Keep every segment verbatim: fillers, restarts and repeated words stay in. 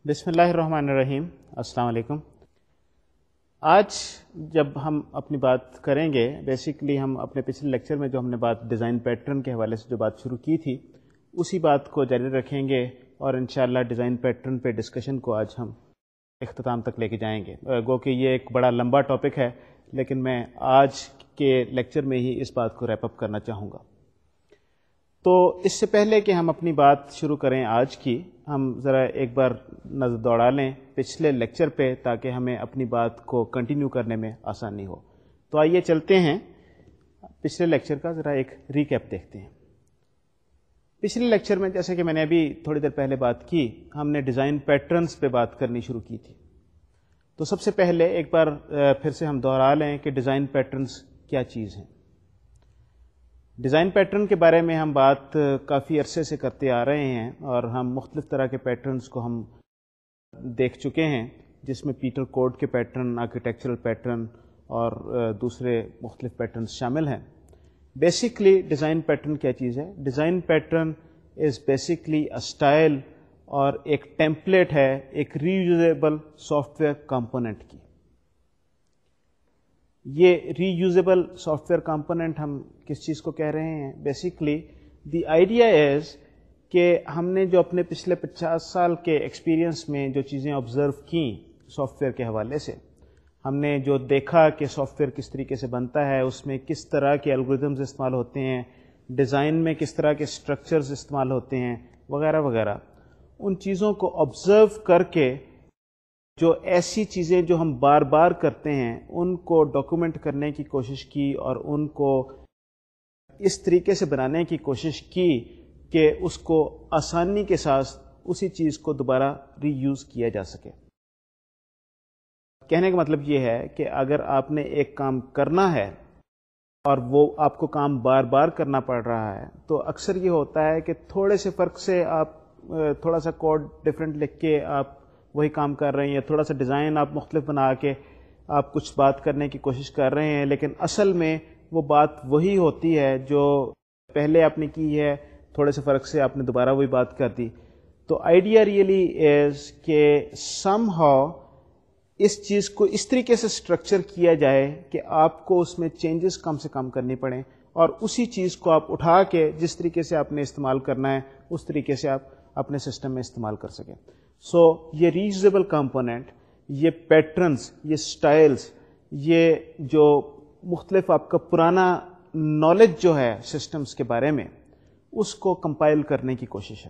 بسم اللہ الرحمن الرحیم. السلام علیکم. آج جب ہم اپنی بات کریں گے، بیسیکلی ہم اپنے پچھلے لیکچر میں جو ہم نے بات ڈیزائن پیٹرن کے حوالے سے جو بات شروع کی تھی اسی بات کو جاری رکھیں گے اور انشاءاللہ ڈیزائن پیٹرن پہ ڈسکشن کو آج ہم اختتام تک لے کے جائیں گے. گو کہ یہ ایک بڑا لمبا ٹاپک ہے، لیکن میں آج کے لیکچر میں ہی اس بات کو ریپ اپ کرنا چاہوں گا. تو اس سے پہلے کہ ہم اپنی بات شروع کریں آج کی، ہم ذرا ایک بار نظر دوڑا لیں پچھلے لیکچر پہ تاکہ ہمیں اپنی بات کو کنٹینیو کرنے میں آسانی ہو. تو آئیے چلتے ہیں پچھلے لیکچر کا ذرا ایک ریکیپ دیکھتے ہیں. پچھلے لیکچر میں جیسے کہ میں نے ابھی تھوڑی دیر پہلے بات کی، ہم نے ڈیزائن پیٹرنز پہ بات کرنی شروع کی تھی. تو سب سے پہلے ایک بار پھر سے ہم دوہرا لیں کہ ڈیزائن پیٹرنز کیا چیز ہیں. ڈیزائن پیٹرن کے بارے میں ہم بات کافی عرصے سے کرتے آ رہے ہیں اور ہم مختلف طرح کے پیٹرنز کو ہم دیکھ چکے ہیں، جس میں پیٹر کوڈ کے پیٹرن، آرکیٹیکچرل پیٹرن اور دوسرے مختلف پیٹرنز شامل ہیں. بیسکلی ڈیزائن پیٹرن کیا چیز ہے؟ Design pattern is basically a style اور ایک ٹیمپلیٹ ہے ایک reusable software component کی. یہ reusable software component ہم کس چیز کو کہہ رہے ہیں؟ بیسکلی دی آئیڈیا از کہ ہم نے جو اپنے پچھلے پچاس سال کے ایکسپیرئنس میں جو چیزیں آبزرو کیں سافٹ ویئر کے حوالے سے، ہم نے جو دیکھا کہ سافٹ ویئر کس طریقے سے بنتا ہے، اس میں کس طرح کے الگوریدمز استعمال ہوتے ہیں، ڈیزائن میں کس طرح کے اسٹرکچرز استعمال ہوتے ہیں وغیرہ وغیرہ، ان چیزوں کو آبزرو کر کے جو ایسی چیزیں جو ہم بار بار کرتے ہیں ان کو ڈاکومنٹ کرنے کی کوشش کی اور ان کو اس طریقے سے بنانے کی کوشش کی کہ اس کو آسانی کے ساتھ اسی چیز کو دوبارہ ری یوز کیا جا سکے. کہنے کا مطلب یہ ہے کہ اگر آپ نے ایک کام کرنا ہے اور وہ آپ کو کام بار بار کرنا پڑ رہا ہے تو اکثر یہ ہوتا ہے کہ تھوڑے سے فرق سے آپ تھوڑا سا کوڈ ڈفرینٹ لکھ کے آپ وہی کام کر رہے ہیں، یا تھوڑا سا ڈیزائن آپ مختلف بنا کے آپ کچھ بات کرنے کی کوشش کر رہے ہیں، لیکن اصل میں وہ بات وہی ہوتی ہے جو پہلے آپ نے کی ہے، تھوڑے سے فرق سے آپ نے دوبارہ وہی بات کر دی. تو آئیڈیا ریئلی از کہ سم ہاؤ اس چیز کو اس طریقے سے اسٹرکچر کیا جائے کہ آپ کو اس میں چینجز کم سے کم کرنی پڑیں اور اسی چیز کو آپ اٹھا کے جس طریقے سے آپ نے استعمال کرنا ہے اس طریقے سے آپ اپنے سسٹم میں استعمال کر سکیں. سو so, یہ ریوزیبل کمپوننٹ، یہ پیٹرنز، یہ سٹائلز، یہ جو مختلف آپ کا پرانا نالج جو ہے سسٹمز کے بارے میں، اس کو کمپائل کرنے کی کوشش ہے.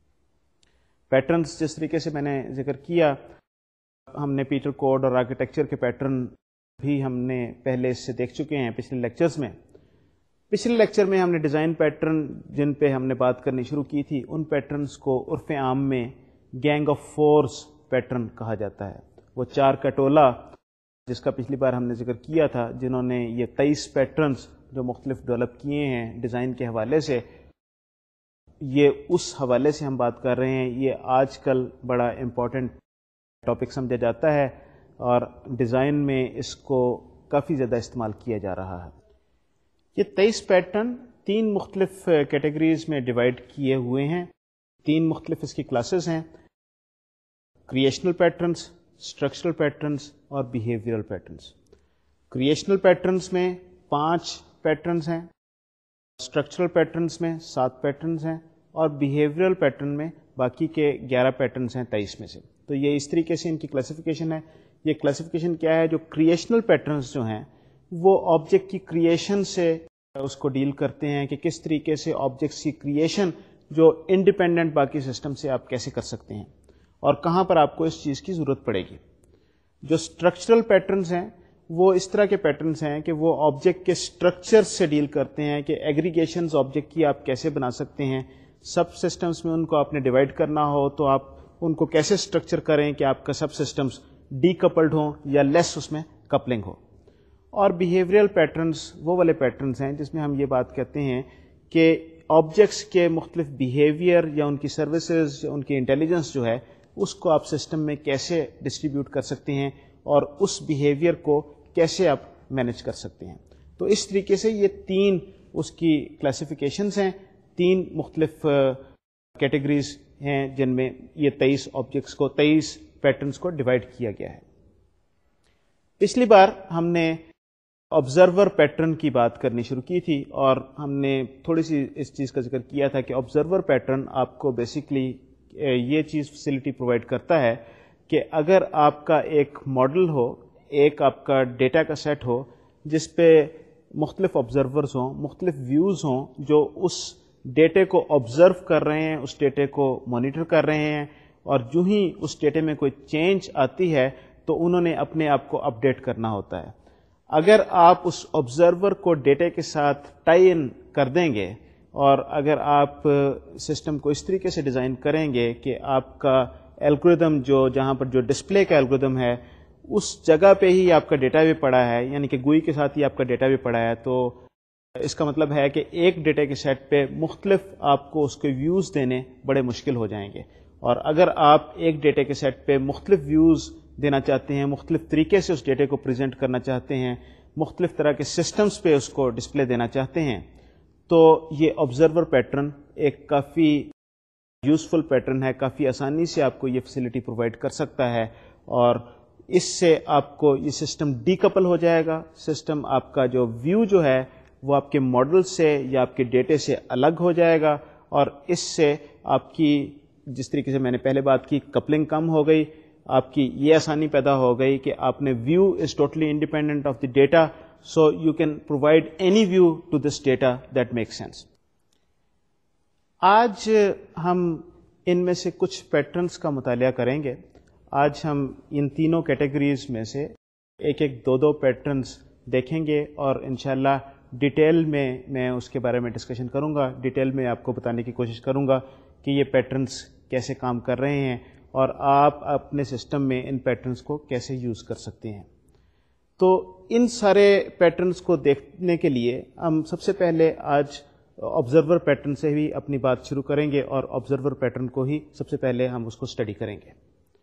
پیٹرنز جس طریقے سے میں نے ذکر کیا، ہم نے پیٹر کوڈ اور آرکیٹیکچر کے پیٹرن بھی ہم نے پہلے اس سے دیکھ چکے ہیں پچھلے لیکچرز میں. پچھلے لیکچر میں ہم نے ڈیزائن پیٹرن جن پہ ہم نے بات کرنی شروع کی تھی، ان پیٹرنز کو عرف عام میں گینگ آف فورس پیٹرن کہا جاتا ہے. وہ چار کا ٹولہ جس کا پچھلی بار ہم نے ذکر کیا تھا، جنہوں نے یہ تیئیس پیٹرنز جو مختلف ڈیولپ کیے ہیں ڈیزائن کے حوالے سے، یہ اس حوالے سے ہم بات کر رہے ہیں. یہ آج کل بڑا امپورٹنٹ ٹاپک سمجھا جاتا ہے اور ڈیزائن میں اس کو کافی زیادہ استعمال کیا جا رہا ہے. یہ تیئیس پیٹرن تین مختلف کیٹیگریز میں ڈیوائڈ کیے ہوئے ہیں. تین مختلف اس کی کلاسز ہیں: کریشنل پیٹرنز، اسٹرکچرل پیٹرنز اور بیہیویئرل پیٹرنز. کریشنل پیٹرنز میں پانچ پیٹرنز ہیں، اسٹرکچرل پیٹرنز میں سات پیٹرنز ہیں اور بیہیویئرل پیٹرن میں باقی کے گیارہ پیٹرنز ہیں تیئیس میں سے. تو یہ اس طریقے سے ان کی کلاسیفیکیشن ہے. یہ کلاسیفیکیشن کیا ہے؟ جو کریشنل پیٹرنز جو ہیں وہ آبجیکٹ کی کریشن سے اس کو ڈیل کرتے ہیں کہ کس طریقے سے آبجیکٹس کی کریشن جو انڈیپینڈنٹ باقی سسٹم سے آپ کیسے کر سکتے ہیں اور کہاں پر آپ کو اس چیز کی ضرورت پڑے گی. جو اسٹرکچرل پیٹرنز ہیں وہ اس طرح کے پیٹرنز ہیں کہ وہ آبجیکٹ کے اسٹرکچر سے ڈیل کرتے ہیں کہ ایگریگیشنز آبجیکٹ کی آپ کیسے بنا سکتے ہیں. سب سسٹمز میں ان کو آپ نے ڈیوائڈ کرنا ہو تو آپ ان کو کیسے اسٹرکچر کریں کہ آپ کا سب سسٹمز ڈی کپلڈ ہوں یا لیس اس میں کپلنگ ہو. اور بیہیویئرل پیٹرنز وہ والے پیٹرنز ہیں جس میں ہم یہ بات کہتے ہیں کہ آبجیکٹس کے مختلف بیہیویئر یا ان کی سروسز یا ان کی انٹیلیجنس جو ہے اس کو آپ سسٹم میں کیسے ڈسٹریبیوٹ کر سکتے ہیں اور اس بیہیویئر کو کیسے آپ مینیج کر سکتے ہیں. تو اس طریقے سے یہ تین اس کی کلاسیفیکیشنز ہیں، تین مختلف کیٹیگریز ہیں جن میں یہ تیئیس آبجیکٹس کو تیئیس پیٹرنس کو ڈیوائڈ کیا گیا ہے. پچھلی بار ہم نے آبزرور پیٹرن کی بات کرنی شروع کی تھی اور ہم نے تھوڑی سی اس چیز کا ذکر کیا تھا کہ آبزرور پیٹرن آپ کو بیسکلی یہ چیز فیسلٹی پرووائڈ کرتا ہے کہ اگر آپ کا ایک ماڈل ہو، ایک آپ کا ڈیٹا کا سیٹ ہو جس پہ مختلف آبزرورز ہوں، مختلف ویوز ہوں جو اس ڈیٹے کو آبزرو کر رہے ہیں، اس ڈیٹے کو مانیٹر کر رہے ہیں، اور جو ہی اس ڈیٹے میں کوئی چینج آتی ہے تو انہوں نے اپنے آپ کو اپڈیٹ کرنا ہوتا ہے. اگر آپ اس آبزرور کو ڈیٹے کے ساتھ ٹائی ان کر دیں گے اور اگر آپ سسٹم کو اس طریقے سے ڈیزائن کریں گے کہ آپ کا الگوریدم جو جہاں پر جو ڈسپلے کا الگوریدم ہے اس جگہ پہ ہی آپ کا ڈیٹا بھی پڑا ہے، یعنی کہ گوئی کے ساتھ ہی آپ کا ڈیٹا بھی پڑا ہے، تو اس کا مطلب ہے کہ ایک ڈیٹا کے سیٹ پہ مختلف آپ کو اس کے ویوز دینے بڑے مشکل ہو جائیں گے. اور اگر آپ ایک ڈیٹا کے سیٹ پہ مختلف ویوز دینا چاہتے ہیں، مختلف طریقے سے اس ڈیٹے کو پریزنٹ کرنا چاہتے ہیں، مختلف طرح کے سسٹمز پہ اس کو ڈسپلے دینا چاہتے ہیں، تو یہ آبزرور پیٹرن ایک کافی یوزفل پیٹرن ہے، کافی آسانی سے آپ کو یہ فیسلٹی پرووائڈ کر سکتا ہے. اور اس سے آپ کو یہ سسٹم ڈی کپل ہو جائے گا. سسٹم آپ کا جو ویو جو ہے وہ آپ کے ماڈل سے یا آپ کے ڈیٹے سے الگ ہو جائے گا، اور اس سے آپ کی جس طریقے سے میں نے پہلے بات کی کپلنگ کم ہو گئی، آپ کی یہ آسانی پیدا ہو گئی کہ آپ نے view is totally independent of the data, so you can provide any view to this data that make sense. آج ہم ان میں سے کچھ پیٹرنس کا مطالعہ کریں گے. آج ہم ان تینوں کیٹیگریز میں سے ایک ایک دو دو پیٹرنس دیکھیں گے اور انشاءاللہ ڈیٹیل میں میں اس کے بارے میں ڈسکشن کروں گا. ڈیٹیل میں آپ کو بتانے کی کوشش کروں گا کہ یہ پیٹرنس کیسے کام کر رہے ہیں اور آپ اپنے سسٹم میں ان پیٹرنس کو کیسے یوز کر سکتے ہیں. تو ان سارے پیٹرنس کو دیکھنے کے لیے ہم سب سے پہلے آج آبزرور پیٹرن سے ہی اپنی بات شروع کریں گے اور آبزرور پیٹرن کو ہی سب سے پہلے ہم اس کو اسٹڈی کریں گے.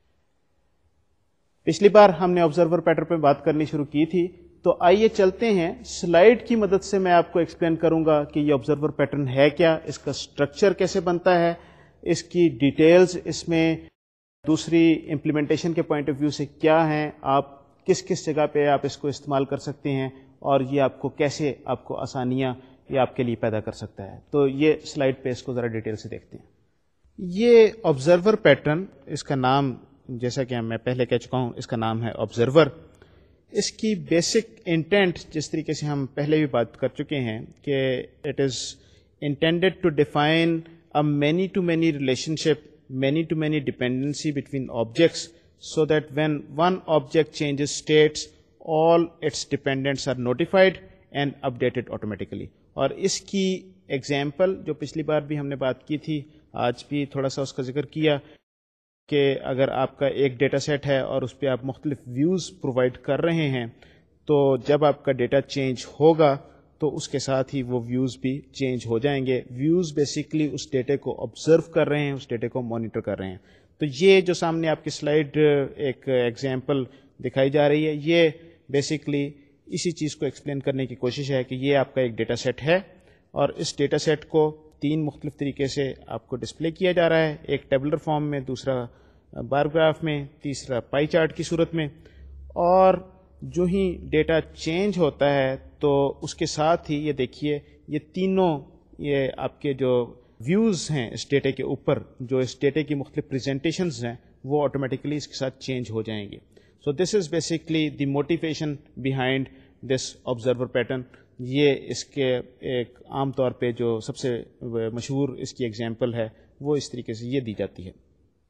پچھلی بار ہم نے آبزرور پیٹرن پہ بات کرنی شروع کی تھی، تو آئیے چلتے ہیں سلائیڈ کی مدد سے میں آپ کو ایکسپلین کروں گا کہ یہ آبزرور پیٹرن ہے کیا، اس کا اسٹرکچر کیسے بنتا ہے، اس کی ڈیٹیلز اس میں دوسری امپلیمنٹیشن کے پوائنٹ آف ویو سے کیا ہیں، آپ کس کس جگہ پہ آپ اس کو استعمال کر سکتے ہیں، اور یہ آپ کو کیسے آپ کو آسانیاں یہ آپ کے لیے پیدا کر سکتا ہے. تو یہ سلائیڈ پہ اس کو ذرا ڈیٹیل سے دیکھتے ہیں. یہ آبزرور پیٹرن، اس کا نام جیسا کہ میں پہلے کہہ چکا ہوں، اس کا نام ہے آبزرور. اس کی بیسک انٹینٹ جس طریقے سے ہم پہلے بھی بات کر چکے ہیں کہ it is intended to define a many to many relationship, many to many dependency between objects, so that when one object changes states, all its dependents are notified and updated automatically. اور اس کی example جو پچھلی بار بھی ہم نے بات کی تھی، آج بھی تھوڑا سا اس کا ذکر کیا کہ اگر آپ کا ایک ڈیٹا سیٹ ہے اور اس پہ آپ مختلف ویوز پرووائڈ کر رہے ہیں، تو جب آپ کا ڈیٹا چینج ہوگا تو اس کے ساتھ ہی وہ ویوز بھی چینج ہو جائیں گے. ویوز بیسیکلی اس ڈیٹے کو آبزرو کر رہے ہیں، اس ڈیٹے کو مانیٹر کر رہے ہیں. تو یہ جو سامنے آپ کی سلائیڈ ایک ایگزامپل دکھائی جا رہی ہے، یہ بیسیکلی اسی چیز کو ایکسپلین کرنے کی کوشش ہے کہ یہ آپ کا ایک ڈیٹا سیٹ ہے اور اس ڈیٹا سیٹ کو تین مختلف طریقے سے آپ کو ڈسپلے کیا جا رہا ہے، ایک ٹیبلر فارم میں، دوسرا بار گراف میں، تیسرا پائی چارٹ کی صورت میں. اور جو ہی ڈیٹا چینج ہوتا ہے تو اس کے ساتھ ہی یہ دیکھیے یہ تینوں یہ آپ کے جو ویوز ہیں اس ڈیٹے کے اوپر، جو اس ڈیٹے کی مختلف پریزنٹیشنز ہیں، وہ آٹومیٹکلی اس کے ساتھ چینج ہو جائیں گے. So this is basically the motivation behind this observer pattern. یہ اس کے ایک عام طور پہ جو سب سے مشہور اس کی ایگزامپل ہے وہ اس طریقے سے یہ دی جاتی ہے.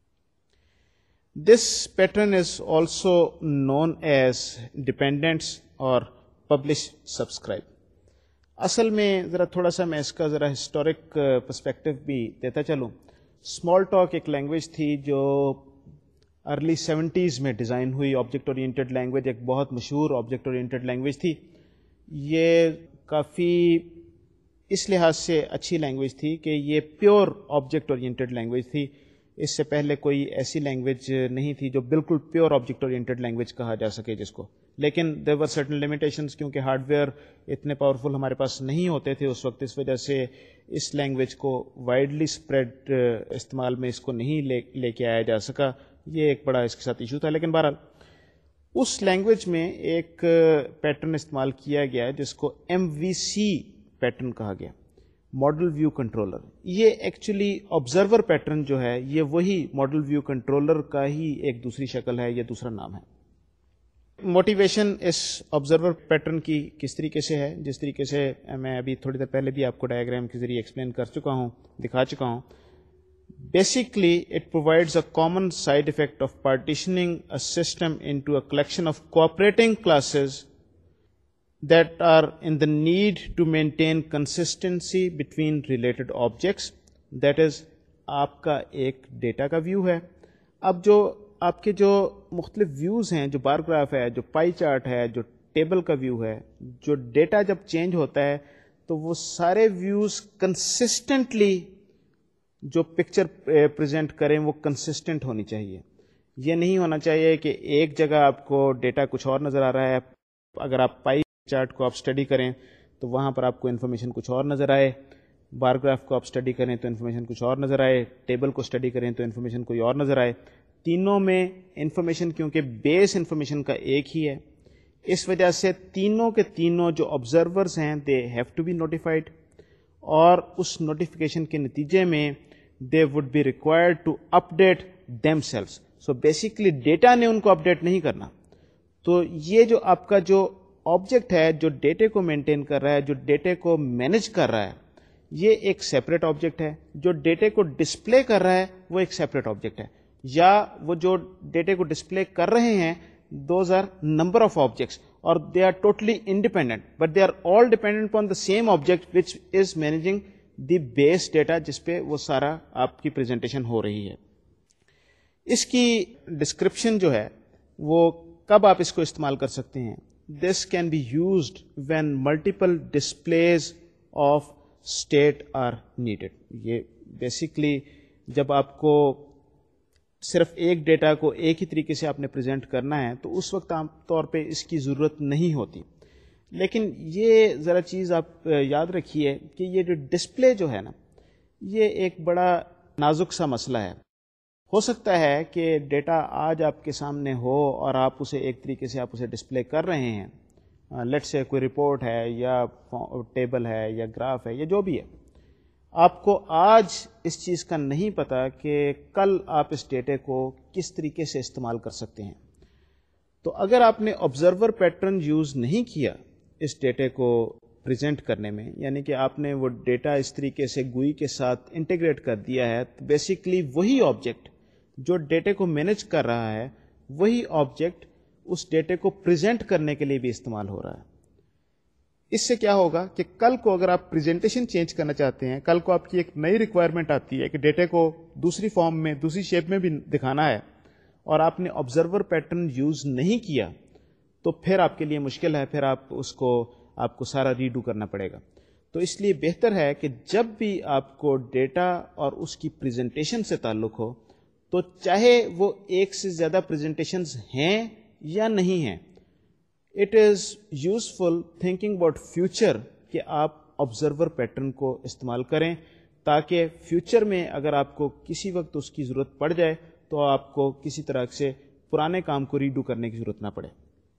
This pattern is also known as dependence or publish subscribe. اصل میں ذرا تھوڑا سا میں اس کا ذرا ہسٹورک پرسپیکٹو بھی دیتا چلوں. اسمال ٹاک ایک لینگویج تھی جو ارلی سیونٹیز میں ڈیزائن ہوئی، آبجیکٹ اورینٹڈ لینگویج، ایک بہت مشہور آبجیکٹ اورینٹڈ لینگویج تھی. یہ کافی اس لحاظ سے اچھی لینگویج تھی کہ یہ پیور آبجیکٹ اورینٹڈ لینگویج تھی. اس سے پہلے کوئی ایسی لینگویج نہیں تھی جو بالکل پیور آبجیکٹ اورینٹڈ لینگویج کہا جا سکے جس کو. لیکن دیر ور سرٹن لمیٹیشنز، کیونکہ ہارڈ ویئر اتنے پاورفل ہمارے پاس نہیں ہوتے تھے اس وقت، اس وجہ سے اس لینگویج کو وائڈلی اسپریڈ استعمال میں اس کو نہیں لے لے کے آیا جا سکا. یہ ایک بڑا اس کے ساتھ ایشو تھا. لیکن بہرحال اس لینگویج میں ایک پیٹرن استعمال کیا گیا جس کو ایم وی سی پیٹرن کہا گیا, ماڈل ویو کنٹرولر. یہ ایکچولی آبزرور پیٹرن جو ہے یہ وہی ماڈل ویو کنٹرولر کا ہی ایک دوسری شکل ہے, یہ دوسرا نام ہے. موٹیویشن اس آبزرور پیٹرن کی کس طریقے سے ہے, جس طریقے سے میں ابھی تھوڑی دیر پہلے بھی آپ کو ڈائیگرام کے ذریعے ایکسپلین کر چکا ہوں, دکھا چکا ہوں. Basically it provides a common side effect of partitioning a system into a collection of cooperating classes that are in the need to maintain consistency between related objects. That is, آپ کا ایک data کا view ہے. اب جو آپ کے جو مختلف ویوز ہیں, جو بار گراف ہے, جو پائی چارٹ ہے, جو ٹیبل کا ویو ہے, جو ڈیٹا جب چینج ہوتا ہے تو وہ سارے ویوز کنسسٹنٹلی جو پکچر پریزنٹ کریں وہ کنسسٹنٹ ہونی چاہیے. یہ نہیں ہونا چاہیے کہ ایک جگہ آپ کو ڈیٹا کچھ اور نظر آ رہا ہے. اگر آپ پائی چارٹ کو آپ اسٹڈی کریں تو وہاں پر آپ کو انفارمیشن کچھ اور نظر آئے, بار گراف کو آپ اسٹڈی کریں تو انفارمیشن کچھ اور نظر آئے, ٹیبل کو اسٹڈی کریں تو انفارمیشن کوئی اور نظر آئے. تینوں میں انفارمیشن کیونکہ بیس انفارمیشن کا ایک ہی ہے, اس وجہ سے تینوں کے تینوں جو آبزرورز ہیں they have to be notified, اور اس نوٹیفیکیشن کے نتیجے میں they would be required to update themselves. So basically data نے ان کو اپ ڈیٹ نہیں کرنا. تو یہ جو آپ کا جو آبجیکٹ ہے جو ڈیٹے کو مینٹین کر رہا ہے, جو ڈیٹے کو مینج کر رہا ہے, یہ ایک سیپریٹ آبجیکٹ ہے. جو ڈیٹے کو ڈسپلے کر رہا ہے وہ ایک سیپریٹ آبجیکٹ ہے, یا وہ جو ڈیٹے کو ڈسپلے کر رہے ہیں those are number of objects, اور they are totally independent, but they are all dependent upon the same object which is managing the base data جس پہ وہ سارا آپ کی پریزنٹیشن ہو رہی ہے. اس کی ڈسکرپشن جو ہے وہ کب آپ اس کو استعمال کر سکتے ہیں. This can be used when multiple displays of state are needed. یہ بیسکلی جب آپ کو صرف ایک ڈیٹا کو ایک ہی طریقے سے آپ نے پریزنٹ کرنا ہے تو اس وقت عام طور پہ اس کی ضرورت نہیں ہوتی. لیکن یہ ذرا چیز آپ یاد رکھیے کہ یہ جو ڈسپلے جو ہے نا, یہ ایک بڑا نازک سا مسئلہ ہے. ہو سکتا ہے کہ ڈیٹا آج آپ کے سامنے ہو اور آپ اسے ایک طریقے سے آپ اسے ڈسپلے کر رہے ہیں, لیٹ سے کوئی رپورٹ ہے یا ٹیبل ہے یا گراف ہے یا جو بھی ہے, آپ کو آج اس چیز کا نہیں پتا کہ کل آپ اس ڈیٹے کو کس طریقے سے استعمال کر سکتے ہیں. تو اگر آپ نے آبزرور پیٹرن یوز نہیں کیا اس ڈیٹے کو پریزنٹ کرنے میں, یعنی کہ آپ نے وہ ڈیٹا اس طریقے سے گوئی کے ساتھ انٹیگریٹ کر دیا ہے, تو بیسیکلی وہی آبجیکٹ جو ڈیٹے کو مینج کر رہا ہے وہی آبجیکٹ اس ڈیٹے کو پریزنٹ کرنے کے لیے بھی استعمال ہو رہا ہے. اس سے کیا ہوگا کہ کل کو اگر آپ پریزنٹیشن چینج کرنا چاہتے ہیں, کل کو آپ کی ایک نئی ریکوائرمنٹ آتی ہے کہ ڈیٹے کو دوسری فارم میں دوسری شیپ میں بھی دکھانا ہے, اور آپ نے آبزرور پیٹرن یوز نہیں کیا, تو پھر آپ کے لیے مشکل ہے, پھر آپ اس کو آپ کو سارا ریڈو کرنا پڑے گا. تو اس لیے بہتر ہے کہ جب بھی آپ کو ڈیٹا اور اس کی پریزنٹیشن سے تعلق ہو, تو چاہے وہ ایک سے زیادہ پریزنٹیشنز ہیں یا نہیں ہیں, it is useful thinking about future کہ آپ آبزرور پیٹرن کو استعمال کریں, تاکہ فیوچر میں اگر آپ کو کسی وقت اس کی ضرورت پڑ جائے تو آپ کو کسی طرح سے پرانے کام کو ریڈو کرنے کی ضرورت نہ پڑے.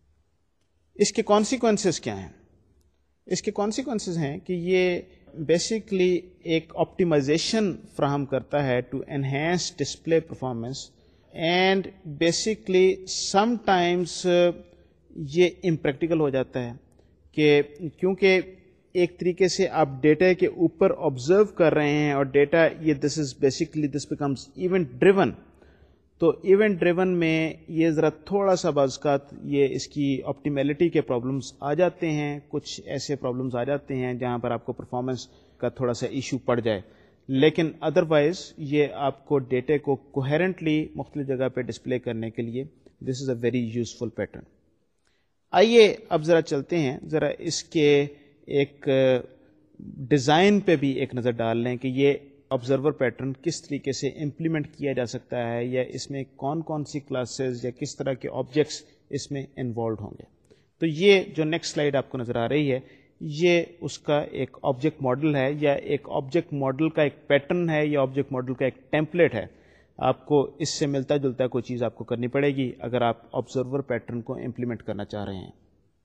اس کے کانسیکوینسز کیا ہیں؟ اس کے کانسیکوینسز ہیں کہ یہ بیسکلی ایک آپٹیمائزیشن فراہم کرتا ہے to enhance display performance, and basically sometimes یہ امپریکٹیکل ہو جاتا ہے کہ کیونکہ ایک طریقے سے آپ ڈیٹا کے اوپر آبزرو کر رہے ہیں, اور ڈیٹا یہ this is basically this becomes event driven. تو ایونٹ ڈریون میں یہ ذرا تھوڑا سا بعض اوقات یہ اس کی آپٹیمیلٹی کے پرابلمس آ جاتے ہیں, کچھ ایسے پرابلمس آ جاتے ہیں جہاں پر آپ کو پرفارمنس کا تھوڑا سا ایشو پڑ جائے. لیکن ادروائز یہ آپ کو ڈیٹے کو کوہیرنٹلی مختلف جگہ پہ ڈسپلے کرنے کے لیے this is a very useful pattern. آئیے اب ذرا چلتے ہیں, ذرا اس کے ایک ڈیزائن پہ بھی ایک نظر ڈال لیں کہ یہ آبزرور پیٹرن کس طریقے سے امپلیمنٹ کیا جا سکتا ہے, یا اس میں کون کون سی کلاسز یا کس طرح کے آبجیکٹس اس میں انوالوڈ ہوں گے. تو یہ جو نیکسٹ سلائیڈ آپ کو نظر آ رہی ہے, یہ اس کا ایک آبجیکٹ ماڈل ہے یا ایک آبجیکٹ ماڈل کا ایک پیٹرن ہے یا آبجیکٹ ماڈل کا ایک ٹیمپلیٹ ہے. آپ کو اس سے ملتا جلتا کوئی چیز آپ کو کرنی پڑے گی اگر آپ آبزرور پیٹرن کو امپلیمنٹ کرنا چاہ رہے ہیں.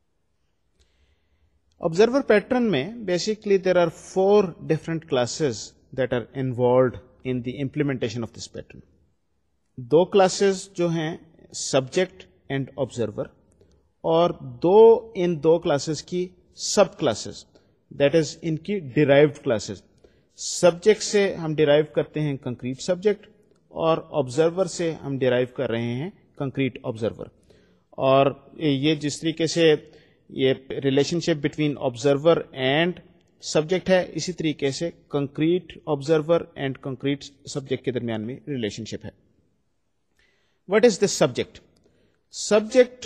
آبزرور پیٹرن میں basically there are four different classes that are involved in the implementation of this pattern. دو کلاسز جو ہیں سبجیکٹ اینڈ آبزرور, اور دو ان دو کلاسز کی سب کلاسز, دیٹ از ان کی ڈیرائیوڈ کلاسز. سبجیکٹ سے ہم ڈیرائیو کرتے ہیں کنکریٹ سبجیکٹ, اور آبزرور سے ہم ڈیرائیو کر رہے ہیں کنکریٹ آبزرور. اور یہ جس طریقے سے یہ relationship between observer and subject ہے, اسی طریقے سے concrete observer and concrete subject کے درمیان میں ریلیشن شپ ہے. What is this subject? Subject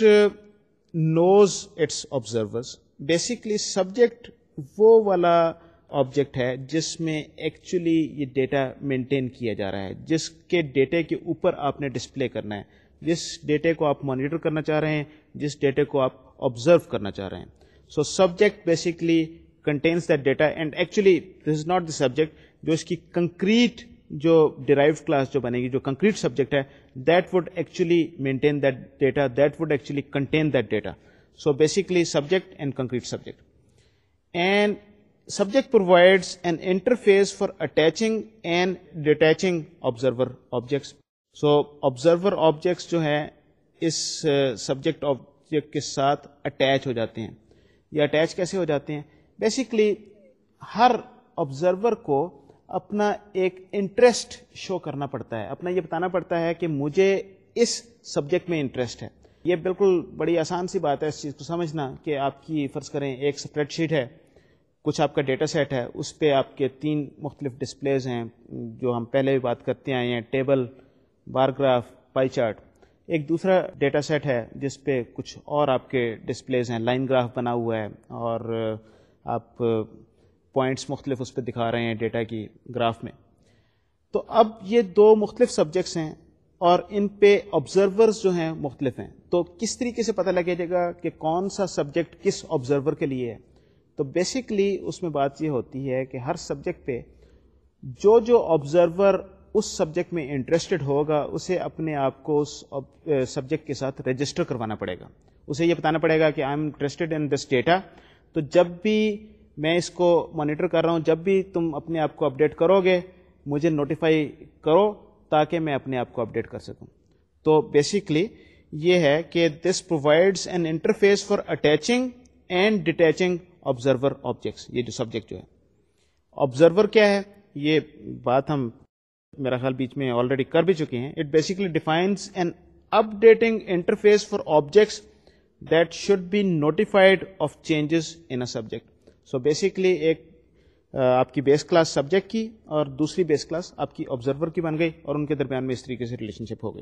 knows its observers. Basically subject وہ والا آبجیکٹ ہے جس میں ایکچولی یہ ڈیٹا مینٹین کیا جا رہا ہے, جس کے ڈیٹے کے اوپر آپ نے ڈسپلے کرنا ہے, جس ڈیٹے کو آپ مانیٹر کرنا چاہ رہے ہیں, جس ڈیٹے کو آپ آبزرو کرنا چاہ رہے ہیں. So subject basically contains that data, and actually this is not the subject. جو اس کی کنکریٹ جو ڈیرائیوڈ کلاس جو بنے گی, جو کنکریٹ سبجیکٹ ہے, that would actually maintain that data, that would actually contain that data. So basically subject and concrete subject. And subject provides an interface for attaching and detaching observer objects. So observer objects جو ہیں اس subject object کے ساتھ attach ہو جاتے ہیں. یہ attach کیسے ہو جاتے ہیں؟ بیسکلی ہر آبزرور کو اپنا ایک انٹرسٹ شو کرنا پڑتا ہے, اپنا یہ بتانا پڑتا ہے کہ مجھے اس سبجیکٹ میں انٹرسٹ ہے. یہ بالکل بڑی آسان سی بات ہے اس چیز کو سمجھنا کہ آپ کی فرض کریں ایک اسپریڈ شیٹ ہے, کچھ آپ کا ڈیٹا سیٹ ہے, اس پہ آپ کے تین مختلف ڈسپلیز ہیں جو ہم پہلے بھی بات کرتے آئے ہیں, table, bar graph, pie chart. ایک دوسرا ڈیٹا سیٹ ہے جس پہ کچھ اور آپ کے ڈسپلیز ہیں, لائن گراف بنا ہوا ہے, اور آپ پوائنٹس مختلف اس پہ دکھا رہے ہیں ڈیٹا کی گراف میں. تو اب یہ دو مختلف سبجیکٹس ہیں اور ان پہ آبزرورز جو ہیں مختلف ہیں. تو کس طریقے سے پتہ لگے گا کہ کون سا سبجیکٹ کس آبزرور کے لیے ہے؟ تو بیسکلی اس میں بات یہ ہوتی ہے کہ ہر سبجیکٹ پہ جو جو آبزرور اس سبجیکٹ میں انٹرسٹڈ ہوگا اسے اپنے آپ کو اس سبجیکٹ کے ساتھ رجسٹر کروانا پڑے گا. اسے یہ بتانا پڑے گا کہ I am interested in this data. تو جب بھی میں اس کو مانیٹر کر رہا ہوں, جب بھی تم اپنے آپ کو اپڈیٹ کرو گے مجھے نوٹیفائی کرو تاکہ میں اپنے آپ کو اپڈیٹ کر سکوں. تو بیسکلی یہ ہے کہ this provides an interface for attaching and detaching observer objects. یہ جو سبجیکٹ جو ہے, آبزرور کیا ہے یہ بات ہم میرا خیال بیچ میں آلریڈی کر بھی چکے ہیں. It basically defines an updating interface for objects that should be notified of changes in a subject. So basically ایک آپ کی بیس کلاس سبجیکٹ کی اور دوسری بیس کلاس آپ کی آبزرور کی بن گئی, اور ان کے درمیان میں اس طریقے سے ریلیشن شپ ہو گئی.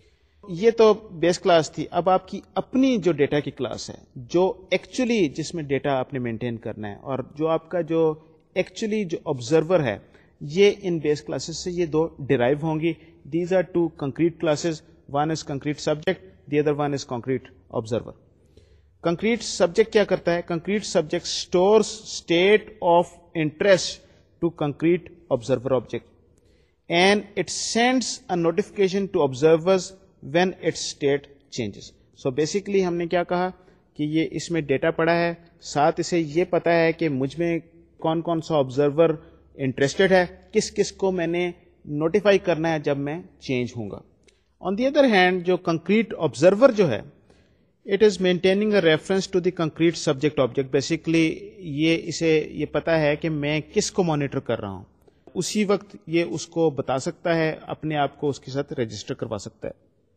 یہ تو بیس کلاس تھی. اب آپ کی اپنی جو ڈیٹا کی کلاس ہے, جو ایکچولی جس میں ڈیٹا آپ نے مینٹین کرنا ہے, اور جو آپ کا جو ایکچولی جو آبزرور ہے, یہ ان بیس کلاسز سے یہ دو ڈیرائیو ہوں گی. These are two concrete classes, one is concrete subject, the other one is concrete observer. Concrete subject کیا کرتا ہے؟ Concrete subject stores state of interest to concrete observer object and it sends a notification to observers when its state changes. So basically ہم نے کیا کہا کہ یہ اس میں ڈیٹا پڑا ہے, ساتھ اسے یہ پتا ہے کہ مجھ میں کون کون سا آبزرور انٹرسٹڈ ہے, کس کس کو میں نے نوٹیفائی کرنا ہے جب میں چینج ہوں گا. آن دی ادر ہینڈ جو کنکریٹ آبزرور جو ہے, it is maintaining a reference to the concrete subject object. Basically یہ اسے یہ پتا ہے کہ میں کس کو مانیٹر کر رہا ہوں, اسی وقت یہ اس کو بتا سکتا ہے, اپنے آپ کو اس کے ساتھ رجسٹر کروا سکتا ہے.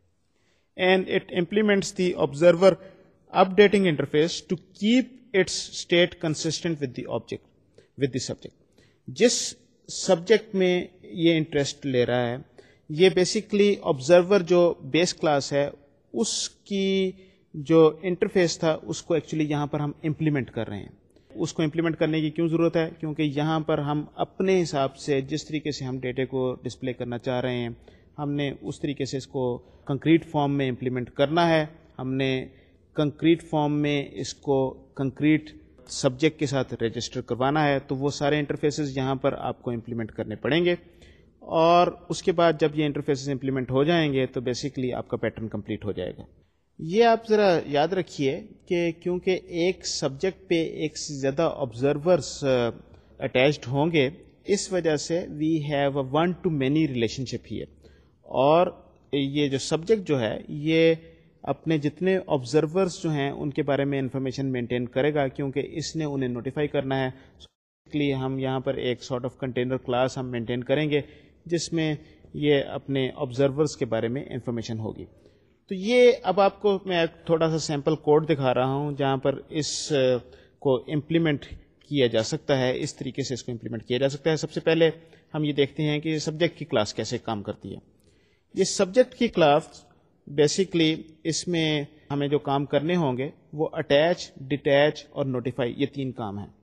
And it implements the observer updating interface to keep its state consistent with the object with the subject. جس سبجیکٹ میں یہ انٹرسٹ لے رہا ہے, یہ بیسکلی آبزرور جو بیس کلاس ہے اس کی جو انٹرفیس تھا اس کو ایکچولی یہاں پر ہم امپلیمنٹ کر رہے ہیں. اس کو امپلیمنٹ کرنے کی کیوں ضرورت ہے؟ کیونکہ یہاں پر ہم اپنے حساب سے جس طریقے سے ہم ڈیٹے کو ڈسپلے کرنا چاہ رہے ہیں, ہم نے اس طریقے سے اس کو کنکریٹ فارم میں امپلیمنٹ کرنا ہے. ہم نے کنکریٹ فارم میں اس کو کنکریٹ سبجیکٹ کے ساتھ رجسٹر کروانا ہے تو وہ سارے انٹرفیسز یہاں پر آپ کو امپلیمنٹ کرنے پڑیں گے، اور اس کے بعد جب یہ انٹرفیسز امپلیمنٹ ہو جائیں گے تو بیسیکلی آپ کا پیٹرن کمپلیٹ ہو جائے گا۔ یہ آپ ذرا یاد رکھیے کہ کیونکہ ایک سبجیکٹ پہ ایک سے زیادہ آبزرورس اٹیچڈ ہوں گے، اس وجہ سے we have a one to many relationship here, اور یہ جو سبجیکٹ جو ہے یہ اپنے جتنے آبزرورس جو ہیں ان کے بارے میں انفارمیشن مینٹین کرے گا، کیونکہ اس نے انہیں نوٹیفائی کرنا ہے۔ اس لیے ہم یہاں پر ایک سارٹ آف کنٹینر کلاس ہم مینٹین کریں گے جس میں یہ اپنے آبزرورس کے بارے میں انفارمیشن ہوگی۔ تو یہ اب آپ کو میں تھوڑا سا سیمپل کوڈ دکھا رہا ہوں جہاں پر اس کو امپلیمنٹ کیا جا سکتا ہے، اس طریقے سے اس کو امپلیمنٹ کیا جا سکتا ہے۔ سب سے پہلے ہم یہ دیکھتے ہیں کہ سبجیکٹ کی کلاس کیسے کام کرتی ہے۔ یہ سبجیکٹ کی کلاس بیسیکلی اس میں ہمیں جو کام کرنے ہوں گے وہ اٹیچ، ڈیٹیچ اور نوٹیفائی، یہ تین کام ہیں۔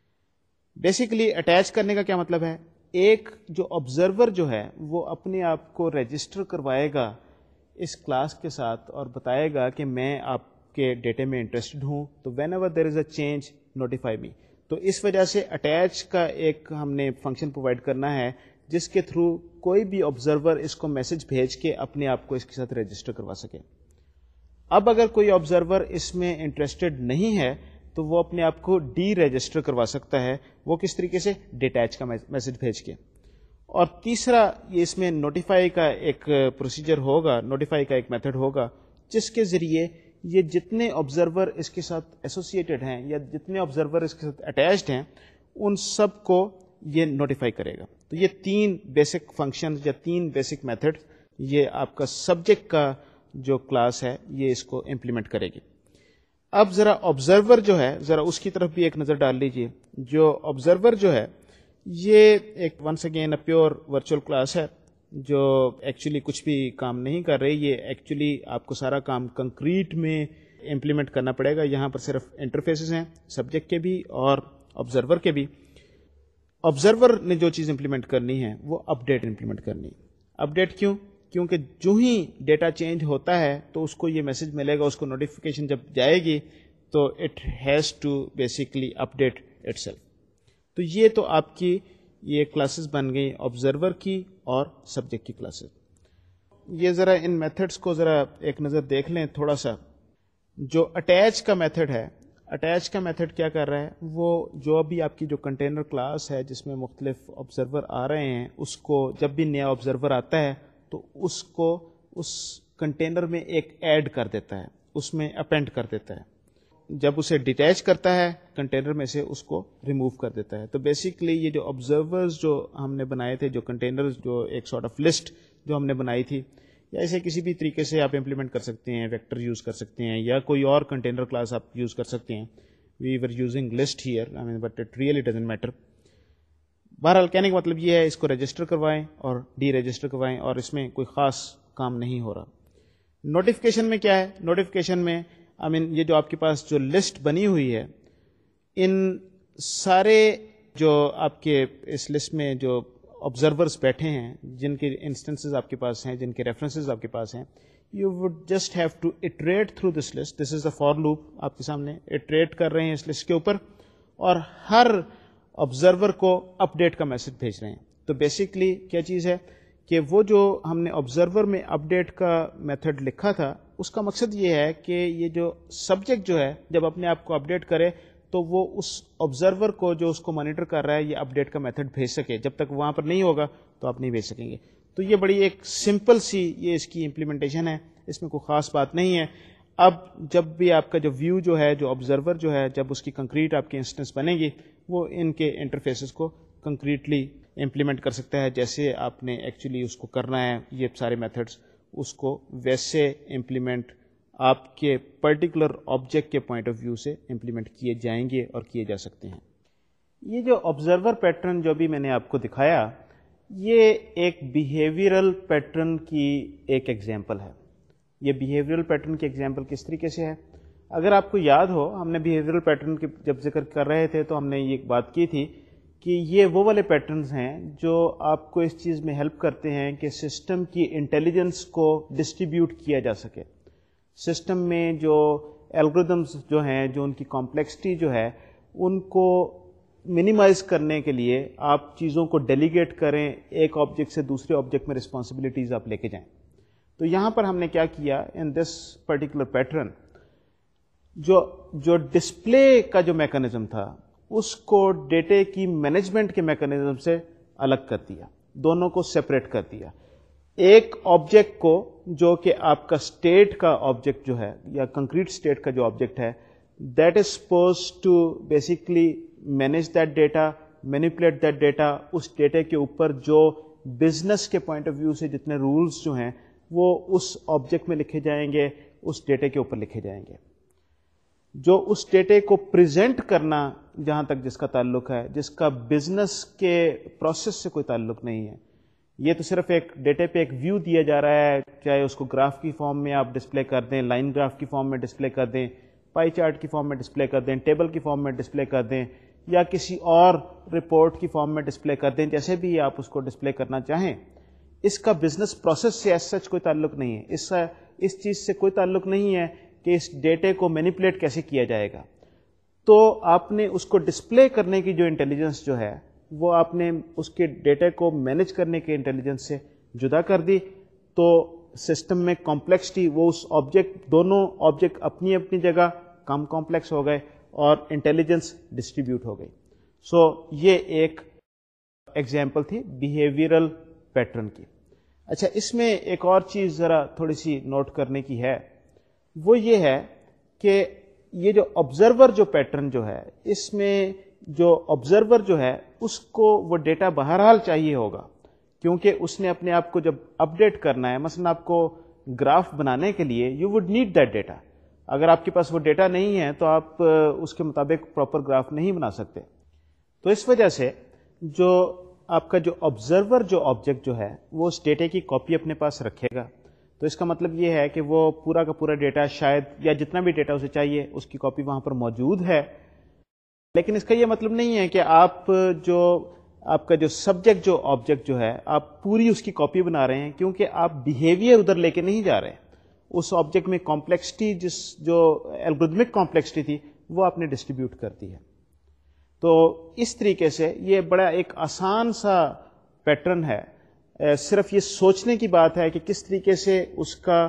بیسیکلی اٹیچ کرنے کا کیا مطلب ہے؟ ایک جو آبزرور جو ہے وہ اپنے آپ کو رجسٹر کروائے گا اس کلاس کے ساتھ اور بتائے گا کہ میں آپ کے ڈیٹے میں انٹرسٹڈ ہوں، تو whenever there is a change notify me. تو اس وجہ سے اٹیچ کا ایک ہم نے فنکشن پرووائڈ کرنا ہے جس کے تھرو کوئی بھی آبزرور اس کو میسج بھیج کے اپنے آپ کو اس کے ساتھ رجسٹر کروا سکے۔ اب اگر کوئی آبزرور اس میں انٹرسٹڈ نہیں ہے تو وہ اپنے آپ کو ڈی رجسٹر کروا سکتا ہے، وہ کس طریقے سے؟ ڈیٹیچ کا میسج بھیج کے۔ اور تیسرا یہ اس میں نوٹیفائی کا ایک پروسیجر ہوگا، نوٹیفائی کا ایک میتھڈ ہوگا جس کے ذریعے یہ جتنے آبزرور اس کے ساتھ ایسوسیٹڈ ہیں یا جتنے آبزرور اس کے ساتھ اٹیچڈ ہیں ان سب کو یہ نوٹیفائی کرے گا۔ تو یہ تین بیسک فنکشن یا تین بیسک میتھڈ یہ آپ کا سبجیکٹ کا جو کلاس ہے یہ اس کو امپلیمنٹ کرے گی۔ اب ذرا آبزرور جو ہے ذرا اس کی طرف بھی ایک نظر ڈال لیجئے۔ جو آبزرور جو ہے یہ ایک once again a pure virtual class ہے جو ایکچولی کچھ بھی کام نہیں کر رہی، یہ ایکچولی آپ کو سارا کام کنکریٹ میں امپلیمنٹ کرنا پڑے گا۔ یہاں پر صرف انٹرفیسز ہیں سبجیکٹ کے بھی اور آبزرور کے بھی۔ آبزرور نے جو چیز امپلیمنٹ کرنی ہے وہ اپ ڈیٹ امپلیمنٹ کرنی ہے۔ اپ ڈیٹ کیوں؟ کیونکہ جو ہی ڈیٹا چینج ہوتا ہے تو اس کو یہ میسج ملے گا، اس کو نوٹیفیکیشن جب جائے گی تو it has to basically update itself. تو یہ تو آپ کی یہ کلاسز بن گئی آبزرور کی اور سبجیکٹ کی کلاسز۔ یہ ذرا ان میتھڈس کو ذرا ایک نظر دیکھ لیں تھوڑا سا۔ جو اٹیچ کا میتھڈ ہے، اٹیچ کا میتھڈ کیا کر رہا ہے؟ وہ جو بھی آپ کی جو کنٹینر کلاس ہے جس میں مختلف آبزرور آ رہے ہیں اس کو جب بھی نیا آبزرور آتا ہے تو اس کو اس کنٹینر میں ایک ایڈ کر دیتا ہے، اس میں اپینڈ کر دیتا ہے۔ جب اسے ڈیٹیچ کرتا ہے کنٹینر میں سے اس کو ریموو کر دیتا ہے۔ تو بیسیکلی یہ جو آبزرورز جو ہم نے بنائے تھے، جو کنٹینرز جو ایک سارٹ آف لسٹ جو ہم نے بنائی تھی، یا ایسے کسی بھی طریقے سے آپ امپلیمنٹ کر سکتے ہیں، ویکٹر یوز کر سکتے ہیں یا کوئی اور کنٹینر کلاس آپ یوز کر سکتے ہیں۔ We were using list here I mean but it really doesn't matter. بہرحال کہنے کا مطلب یہ ہے اس کو رجسٹر کروائیں اور ڈی رجسٹر کروائیں اور اس میں کوئی خاص کام نہیں ہو رہا۔ نوٹیفیکیشن میں کیا ہے؟ نوٹیفیکیشن میں آئی مین یہ جو آپ کے پاس جو لسٹ بنی ہوئی ہے، ان سارے جو آپ کے اس لسٹ میں جو آبزرورس بیٹھے ہیں، جن کے انسٹنسز آپ کے پاس ہیں، جن کے ریفرنسز آپ کے پاس ہیں، you would just have to iterate through this list. This is the for loop آپ کے سامنے، اٹریٹ کر رہے ہیں اس لسٹ کے اوپر اور ہر آبزرور کو اپ ڈیٹ کا میسج بھیج رہے ہیں۔ تو بیسیکلی کیا چیز ہے کہ وہ جو ہم نے آبزرور میں اپ ڈیٹ کا میتھڈ لکھا تھا اس کا مقصد یہ ہے کہ یہ جو سبجیکٹ جو ہے جب اپنے آپ کو اپ ڈیٹ کرے تو وہ اس آبزرور کو جو اس کو مانیٹر کر رہا ہے یہ اپ ڈیٹ کا میتھڈ بھیج سکے۔ جب تک وہاں پر نہیں ہوگا تو آپ نہیں بھیج سکیں گے۔ تو یہ بڑی ایک سمپل سی یہ اس کی امپلیمنٹیشن ہے، اس میں کوئی خاص بات نہیں ہے۔ اب جب بھی آپ کا جو ویو جو ہے، جو آبزرور جو ہے، جب اس کی کنکریٹ آپ کی انسٹنس بنے گی وہ ان کے انٹرفیسز کو کنکریٹلی امپلیمنٹ کر سکتا ہے جیسے آپ نے ایکچولی اس کو کرنا ہے۔ یہ سارے میتھڈس اس کو ویسے امپلیمنٹ آپ کے پرٹیکولر آبجیکٹ کے پوائنٹ آف ویو سے امپلیمنٹ کیے جائیں گے اور کیے جا سکتے ہیں۔ یہ جو آبزرور پیٹرن جو بھی میں نے آپ کو دکھایا یہ ایک بیہیویئرل پیٹرن کی ایک ایگزامپل ہے۔ یہ بیہیویئرل پیٹرن کی ایگزامپل کس طریقے سے ہے؟ اگر آپ کو یاد ہو ہم نے بیہیویئرل پیٹرن کے جب ذکر کر رہے تھے تو ہم نے یہ بات کی تھی کہ یہ وہ والے پیٹرنز ہیں جو آپ کو اس چیز میں ہیلپ کرتے ہیں کہ سسٹم کی انٹیلیجنس کو ڈسٹریبیوٹ کیا جا سکے۔ سسٹم میں جو الگوریدمز جو ہیں، جو ان کی کمپلیکسٹی جو ہے ان کو منیمائز کرنے کے لیے آپ چیزوں کو ڈیلیگیٹ کریں، ایک آبجیکٹ سے دوسرے آبجیکٹ میں رسپانسبلٹیز آپ لے کے جائیں. تو یہاں پر ہم نے کیا کیا ان دس پرٹیکولر پیٹرن، جو جو ڈسپلے کا جو میکانزم تھا اس کو ڈیٹے کی مینجمنٹ کے میکانزم سے الگ کر دیا، دونوں کو سیپریٹ کر دیا. ایک آبجیکٹ کو جو کہ آپ کا اسٹیٹ کا آبجیکٹ جو ہے یا کنکریٹ اسٹیٹ کا جو آبجیکٹ ہے، that is suppose to basically manage that data, manipulate that data. اس ڈیٹے کے اوپر جو بزنس کے پوائنٹ آف ویو سے جتنے رولز جو ہیں وہ اس آبجیکٹ میں لکھے جائیں گے، اس ڈیٹے کے اوپر لکھے جائیں گے. جو اس ڈیٹے کو پریزنٹ کرنا جہاں تک جس کا تعلق ہے، جس کا بزنس کے پروسیس سے کوئی تعلق نہیں ہے، یہ تو صرف ایک ڈیٹے پہ ایک ویو دیا جا رہا ہے، چاہے اس کو گراف کی فارم میں آپ ڈسپلے کر دیں، لائن گراف کی فارم میں ڈسپلے کر دیں، پائی چارٹ کی فارم میں ڈسپلے کر دیں، ٹیبل کی فارم میں ڈسپلے کر دیں، یا کسی اور رپورٹ کی فارم میں ڈسپلے کر دیں، جیسے بھی آپ اس کو ڈسپلے کرنا چاہیں. اس کا بزنس پروسیس سے ایز سچ کوئی تعلق نہیں ہے. اس کا اس چیز سے کوئی تعلق نہیں ہے کہ اس ڈیٹے کو مینیپولیٹ کیسے کیا جائے گا. تو آپ نے اس کو ڈسپلے کرنے کی جو انٹیلیجنس جو ہے وہ آپ نے اس کے ڈیٹا کو مینیج کرنے کے انٹیلیجنس سے جدا کر دی. تو سسٹم میں کمپلیکسٹی، وہ اس آبجیکٹ، دونوں آبجیکٹ اپنی اپنی جگہ کم کمپلیکس ہو گئے اور انٹیلیجنس ڈسٹریبیوٹ ہو گئی. سو so, یہ ایک ایگزامپل تھی بیہیویئرل پیٹرن کی. اچھا، اس میں ایک اور چیز ذرا تھوڑی سی نوٹ کرنے کی ہے، وہ یہ ہے کہ یہ جو آبزرور جو پیٹرن جو ہے، اس میں جو آبزرور جو ہے اس کو وہ ڈیٹا بہرحال چاہیے ہوگا، کیونکہ اس نے اپنے آپ کو جب اپ ڈیٹ کرنا ہے، مثلا آپ کو گراف بنانے کے لیے you would need that data. اگر آپ کے پاس وہ ڈیٹا نہیں ہے تو آپ اس کے مطابق پراپر گراف نہیں بنا سکتے. تو اس وجہ سے جو آپ کا جو آبزرور جو آبجیکٹ جو ہے وہ اس ڈیٹے کی کاپی اپنے پاس رکھے گا. تو اس کا مطلب یہ ہے کہ وہ پورا کا پورا ڈیٹا شاید، یا جتنا بھی ڈیٹا اسے چاہیے اس کی کاپی وہاں پر موجود ہے. لیکن اس کا یہ مطلب نہیں ہے کہ آپ جو آپ کا جو سبجیکٹ جو آبجیکٹ جو ہے آپ پوری اس کی کاپی بنا رہے ہیں، کیونکہ آپ بیہیویئر ادھر لے کے نہیں جا رہے. اس آبجیکٹ میں کمپلیکسٹی، جس جو الگورتھمک کمپلیکسٹی تھی وہ آپ نے ڈسٹریبیوٹ کر دی ہے. تو اس طریقے سے یہ بڑا ایک آسان سا پیٹرن ہے. صرف یہ سوچنے کی بات ہے کہ کس طریقے سے اس کا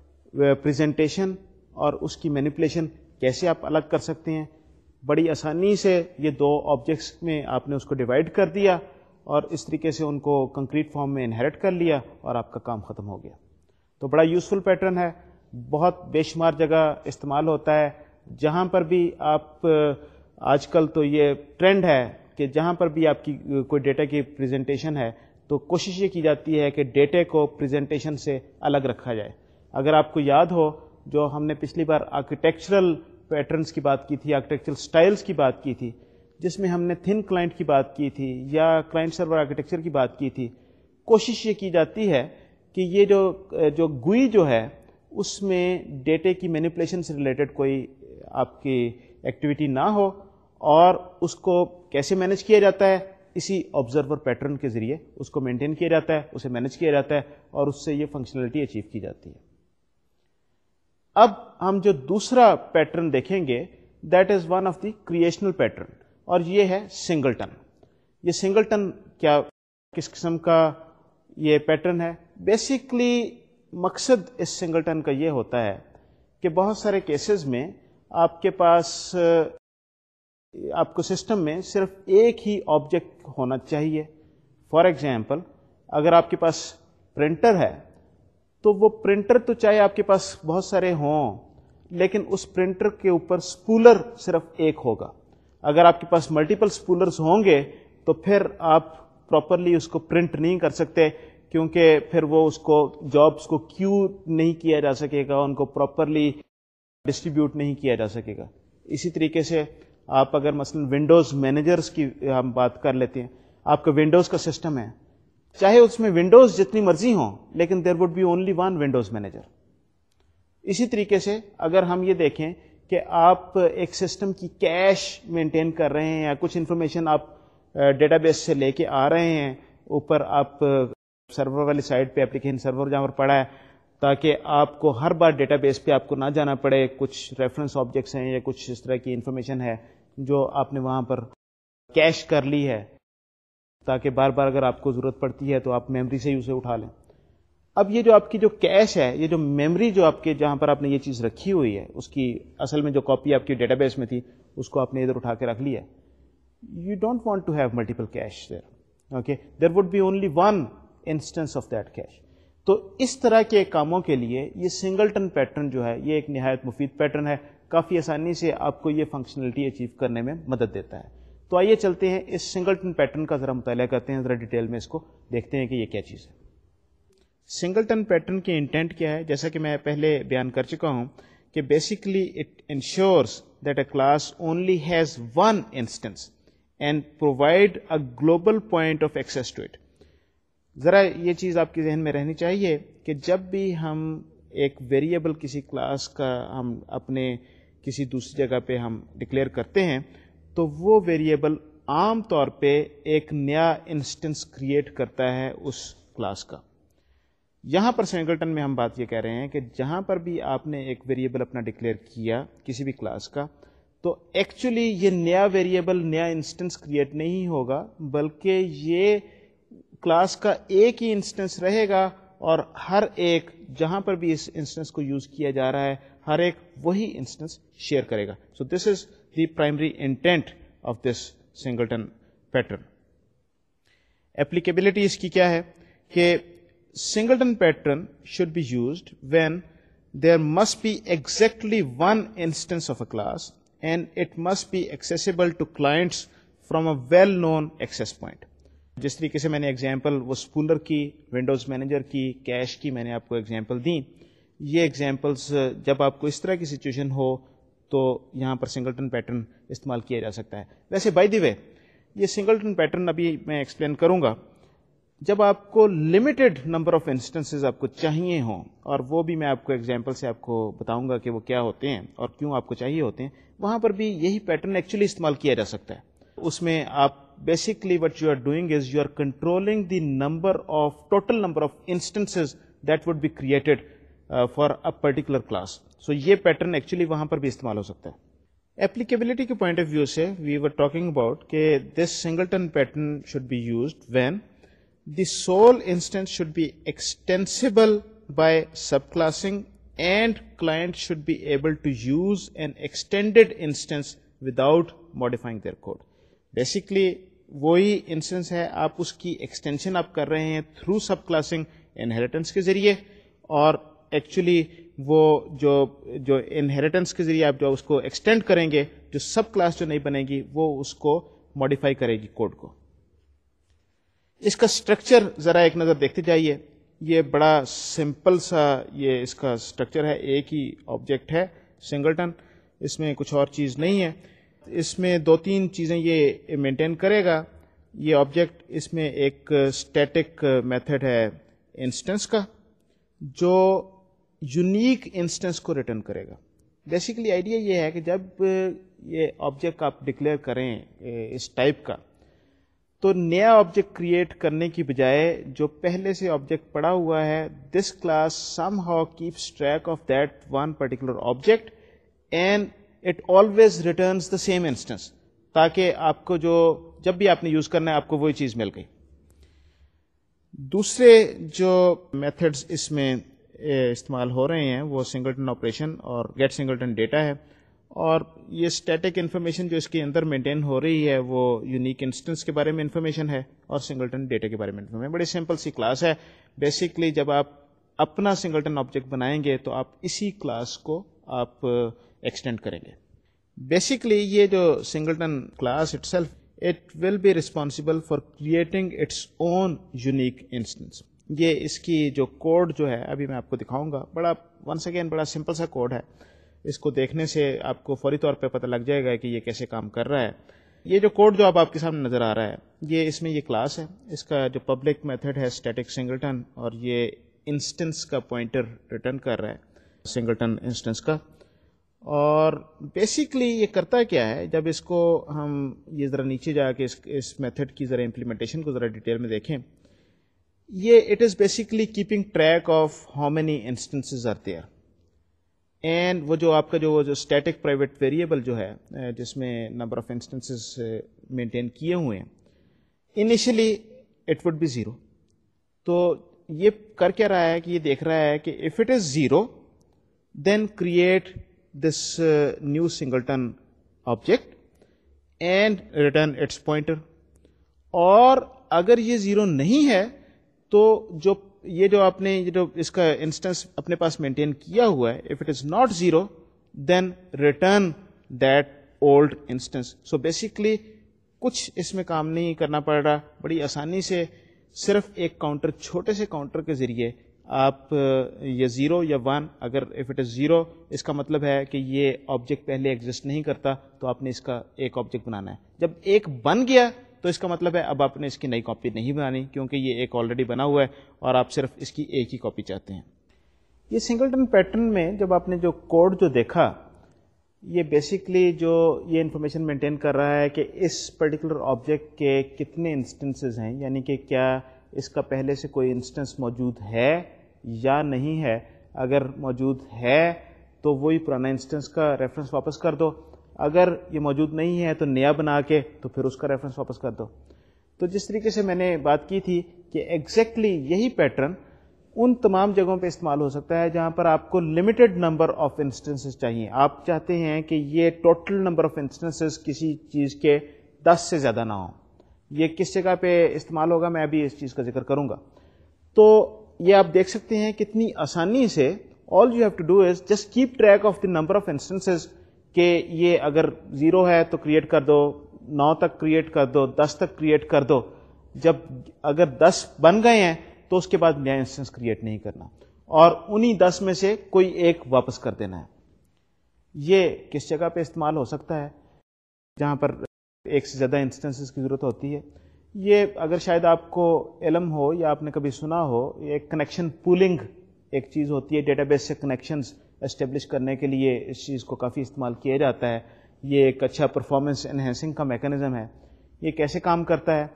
پریزنٹیشن اور اس کی مینیپولیشن کیسے آپ الگ کر سکتے ہیں. بڑی آسانی سے یہ دو آبجیکٹس میں آپ نے اس کو ڈیوائڈ کر دیا اور اس طریقے سے ان کو کنکریٹ فارم میں انہیرٹ کر لیا اور آپ کا کام ختم ہو گیا. تو بڑا یوزفل پیٹرن ہے، بہت بے شمار جگہ استعمال ہوتا ہے. جہاں پر بھی آپ، آج کل تو یہ ٹرینڈ ہے کہ جہاں پر بھی آپ کی کوئی ڈیٹا کی پریزنٹیشن ہے تو کوشش یہ کی جاتی ہے کہ ڈیٹے کو پریزنٹیشن سے الگ رکھا جائے. اگر آپ کو یاد ہو، جو ہم نے پچھلی بار آرکیٹیکچرل پیٹرنس کی بات کی تھی، آرکیٹیکچرل سٹائلز کی بات کی تھی، جس میں ہم نے تھن کلائنٹ کی بات کی تھی یا کلائنٹ سرور آرکیٹیکچر کی بات کی تھی. کوشش یہ کی جاتی ہے کہ یہ جو جو گوئی جو ہے اس میں ڈیٹے کی مینیپولیشن سے ریلیٹڈ کوئی آپ کی ایکٹیویٹی نہ ہو، اور اس کو کیسے مینیج کیا جاتا ہے، اسی آبزرور پیٹرن کے ذریعے اس کو مینٹین کیا جاتا ہے، اسے مینیج کیا جاتا ہے اور اس سے یہ فنکشنلٹی اچیو کی جاتی ہے. اب ہم جو دوسرا پیٹرن دیکھیں گے، that is one of the creational pattern, اور یہ ہے سنگلٹن. یہ سنگلٹن کیا کس قسم کا یہ پیٹرن ہے؟ بیسیکلی مقصد اس سنگلٹن کا یہ ہوتا ہے کہ بہت سارے کیسز میں آپ کے پاس، آپ کو سسٹم میں صرف ایک ہی آبجیکٹ ہونا چاہیے. فار ایگزامپل، اگر آپ کے پاس پرنٹر ہے تو وہ پرنٹر تو چاہے آپ کے پاس بہت سارے ہوں، لیکن اس پرنٹر کے اوپر سپولر صرف ایک ہوگا. اگر آپ کے پاس ملٹیپل سپولرز ہوں گے تو پھر آپ پراپرلی اس کو پرنٹ نہیں کر سکتے، کیونکہ پھر وہ اس کو جابس کو کیو نہیں کیا جا سکے گا، ان کو پراپرلی ڈسٹریبیوٹ نہیں کیا جا سکے گا. اسی طریقے سے آپ اگر مثلا ونڈوز مینیجرز کی ہم بات کر لیتے ہیں، آپ کا ونڈوز کا سسٹم ہے، چاہے اس میں ونڈوز جتنی مرضی ہوں لیکن there would be only one windows manager. اسی طریقے سے اگر ہم یہ دیکھیں کہ آپ ایک سسٹم کی کیش مینٹین کر رہے ہیں یا کچھ انفارمیشن آپ ڈیٹا بیس سے لے کے آ رہے ہیں، اوپر آپ سرور والی سائٹ پہ اپلیکیشن سرور جہاں پر پڑا ہے، تاکہ آپ کو ہر بار ڈیٹا بیس پہ آپ کو نہ جانا پڑے، کچھ ریفرنس آبجیکٹس ہیں یا کچھ اس طرح کی انفارمیشن ہے جو آپ نے وہاں پر کیش کر لی ہے تاکہ بار بار اگر آپ کو ضرورت پڑتی ہے تو آپ میموری سے ہی اسے اٹھا لیں. اب یہ جو آپ کی جو کیش ہے, یہ جو میموری جو آپ کے جہاں پر آپ نے یہ چیز رکھی ہوئی ہے, اس کی اصل میں جو کاپی آپ کی ڈیٹا بیس میں تھی اس کو آپ نے ادھر اٹھا کے رکھ لیا. You don't want to have multiple cache there. Okay, there would be only one instance of that cache. تو اس طرح کے کاموں کے لیے یہ سنگلٹن پیٹرن جو ہے یہ ایک نہایت مفید پیٹرن ہے, کافی آسانی سے آپ کو یہ فنکشنلٹی اچیو کرنے میں مدد دیتا ہے. تو آئیے چلتے ہیں اس سنگلٹن پیٹرن کا ذرا مطالعہ کرتے ہیں, ذرا ڈیٹیل میں اس کو دیکھتے ہیں کہ یہ کیا چیز ہے. سنگلٹن پیٹرن کی انٹینٹ کیا ہے؟ جیسا کہ میں پہلے بیان کر چکا ہوں کہ basically it ensures that a class only has one instance and provide a global point of access to it. ذرا یہ چیز آپ کے ذہن میں رہنی چاہیے کہ جب بھی ہم ایک ویریبل کسی کلاس کا ہم اپنے کسی دوسری جگہ پہ ہم ڈکلیئر کرتے ہیں تو وہ ویریبل عام طور پہ ایک نیا انسٹنس کریٹ کرتا ہے اس کلاس کا. یہاں پر سنگلٹن میں ہم بات یہ کہہ رہے ہیں کہ جہاں پر بھی آپ نے ایک ویریبل اپنا ڈکلیئر کیا کسی بھی کلاس کا, تو ایکچولی یہ نیا ویریبل نیا انسٹنس کریٹ نہیں ہوگا, بلکہ یہ کلاس کا ایک ہی انسٹنس رہے گا اور ہر ایک جہاں پر بھی اس انسٹنس کو یوز کیا جا رہا ہے ہر ایک وہی انسٹنس شیئر کرے گا. So this is the primary intent of this singleton pattern. Applicability اس کی کیا ہے کہ singleton pattern should be used when there must be exactly one instance of a class and it must be accessible to clients from a well-known access point. جس طریقے سے میں نے ایگزامپل وہ اسپولر کی, ونڈوز مینیجر کی, کیش کی میں نے آپ کو ایگزامپل دی. یہ ایگزامپلس جب آپ کو اس طرح کی سچویشن ہو تو یہاں پر سنگلٹن پیٹرن استعمال کیا جا سکتا ہے. ویسے بائی دی وے یہ سنگلٹن پیٹرن ابھی میں ایکسپلین کروں گا. جب آپ کو لمیٹڈ نمبر آف انسٹنسز آپ کو چاہیے ہوں, اور وہ بھی میں آپ کو ایگزامپل سے آپ کو بتاؤں گا کہ وہ کیا ہوتے ہیں اور کیوں آپ کو چاہیے ہوتے ہیں, وہاں پر بھی یہی پیٹرن ایکچولی استعمال کیا جا سکتا ہے. اس میں آپ basically what you are doing is you are controlling the number of total number of instances that would be created for a particular class. So یہ پیٹرن ایکچولی وہاں پر بھی استعمال ہو سکتا ہے. ایپلیکیبلٹی کے پوائنٹ آف ویو سے وی ور ٹاکنگ اباؤٹ کہ this singleton pattern should be used when the sole instance should be extensible by subclassing and client should be able to use an extended instance without modifying their code. Basically وہی instance ہے, آپ اس کی extension آپ کر رہے ہیں through سب classing inheritance کے ذریعے, اور ایکچولی وہ جو جو انہیریٹنس کے ذریعے آپ جو اس کو ایکسٹینڈ کریں گے, جو سب کلاس جو نہیں بنے گی وہ اس کو ماڈیفائی کرے گی کوڈ کو. اس کا اسٹرکچر ذرا ایک نظر دیکھتے جائیے. یہ بڑا سمپل سا یہ اس کا اسٹرکچر ہے, ایک ہی آبجیکٹ ہے سنگلٹن, اس میں کچھ اور چیز نہیں ہے. اس میں دو تین چیزیں یہ مینٹین کرے گا. یہ آبجیکٹ اس میں ایک اسٹیٹک میتھڈ ہے انسٹنس کا جو یونیک انسٹنس کو ریٹرن کرے گا. بیسیکلی آئیڈیا یہ ہے کہ جب یہ آبجیکٹ آپ ڈکلیئر کریں اس ٹائپ کا, تو نیا آبجیکٹ کریٹ کرنے کی بجائے جو پہلے سے آبجیکٹ پڑا ہوا ہے, this class somehow keeps track of that one particular object and it always returns the same instance, تاکہ آپ کو جو جب بھی آپ نے یوز کرنا ہے آپ کو وہی چیز مل گئی. دوسرے جو میتھڈز اس میں استعمال ہو رہے ہیں وہ سنگلٹن آپریشن اور گیٹ سنگلٹن ڈیٹا ہے, اور یہ اسٹیٹک انفارمیشن جو اس کے اندر مینٹین ہو رہی ہے وہ یونیک انسٹنس کے بارے میں انفارمیشن ہے اور سنگلٹن ڈیٹا کے بارے میں انفارمیشن. بڑی سمپل سی کلاس ہے. بیسکلی جب آپ اپنا سنگلٹن آبجیکٹ بنائیں گے تو آپ اسی کلاس کو آپ ایکسٹینڈ کریں گے. بیسکلی یہ جو singleton class itself it will be responsible for creating its own unique instance. یہ اس کی جو کوڈ جو ہے ابھی میں آپ کو دکھاؤں گا, بڑا ونس اگین بڑا سمپل سا کوڈ ہے. اس کو دیکھنے سے آپ کو فوری طور پہ پتہ لگ جائے گا کہ یہ کیسے کام کر رہا ہے. یہ جو کوڈ جو اب آپ کے سامنے نظر آ رہا ہے یہ اس میں یہ کلاس ہے. اس کا جو پبلک میتھڈ ہے اسٹیٹک سنگلٹن, اور یہ انسٹنس کا پوائنٹر ریٹرن کر رہا ہے سنگلٹن انسٹنس کا. اور بیسیکلی یہ کرتا کیا ہے, جب اس کو ہم یہ ذرا نیچے جا کے اس, اس میتھڈ کی ذرا امپلیمنٹیشن کو ذرا ڈیٹیل میں دیکھیں, یہ it is basically keeping track of how many instances are there. And وہ جو آپ کا جو جو اسٹیٹک پرائیویٹ ویریبل جو ہے جس میں نمبر آف انسٹنسز مینٹین کیے ہوئے ہیں, initially it would be zero. تو یہ کر کیا رہا ہے کہ یہ دیکھ رہا ہے کہ if it is zero then create this new singleton object and return its pointer. اور اگر یہ زیرو نہیں ہے تو جو یہ جو آپ نے جو اس کا انسٹنس اپنے پاس مینٹین کیا ہوا ہے, if it is not zero then return that old instance. So basically کچھ اس میں کام نہیں کرنا پڑ رہا, بڑی آسانی سے صرف ایک کاؤنٹر, چھوٹے سے کاؤنٹر کے ذریعے آپ یہ زیرو یا ون, اگر اف اٹ از زیرو اس کا مطلب ہے کہ یہ آبجیکٹ پہلے ایگزسٹ نہیں کرتا, تو آپ نے اس کا ایک آبجیکٹ بنانا ہے. جب ایک بن گیا تو اس کا مطلب ہے اب آپ نے اس کی نئی کاپی نہیں بنانی, کیونکہ یہ ایک آلریڈی بنا ہوا ہے اور آپ صرف اس کی ایک ہی کاپی چاہتے ہیں. یہ سنگلٹن پیٹرن میں جب آپ نے جو کوڈ جو دیکھا, یہ بیسکلی جو یہ انفارمیشن مینٹین کر رہا ہے کہ اس پرٹیکولر آبجیکٹ کے کتنے انسٹنسز ہیں, یعنی کہ کیا اس کا پہلے سے کوئی انسٹنس موجود ہے یا نہیں ہے. اگر موجود ہے تو وہی پرانا انسٹنس کا ریفرنس واپس کر دو, اگر یہ موجود نہیں ہے تو نیا بنا کے تو پھر اس کا ریفرنس واپس کر دو. تو جس طریقے سے میں نے بات کی تھی کہ ایگزیکٹلی یہی پیٹرن ان تمام جگہوں پہ استعمال ہو سکتا ہے جہاں پر آپ کو لمیٹڈ نمبر آف انسٹنسز چاہیے. آپ چاہتے ہیں کہ یہ ٹوٹل نمبر آف انسٹنسز کسی چیز کے دس سے زیادہ نہ ہوں. یہ کس جگہ پہ استعمال ہوگا میں ابھی اس چیز کا ذکر کروں گا. تو یہ آپ دیکھ سکتے ہیں کتنی آسانی سے all you have to do is just keep track of the number of instances, کہ یہ اگر زیرو ہے تو کریٹ کر دو, نو تک کریٹ کر دو, دس تک کریٹ کر دو. جب اگر دس بن گئے ہیں تو اس کے بعد نیا انسٹنس کریٹ نہیں کرنا, اور انہی دس میں سے کوئی ایک واپس کر دینا ہے. یہ کس جگہ پہ استعمال ہو سکتا ہے جہاں پر ایک سے زیادہ انسٹنسز کی ضرورت ہوتی ہے. یہ اگر شاید آپ کو علم ہو یا آپ نے کبھی سنا ہو, یہ کنیکشن پولنگ ایک چیز ہوتی ہے. ڈیٹا بیس سے کنیکشنز اسٹیبلش کرنے کے لیے اس چیز کو کافی استعمال کیا جاتا ہے. یہ ایک اچھا پرفارمنس انہینسنگ کا میکانزم ہے. یہ کیسے کام کرتا ہے؟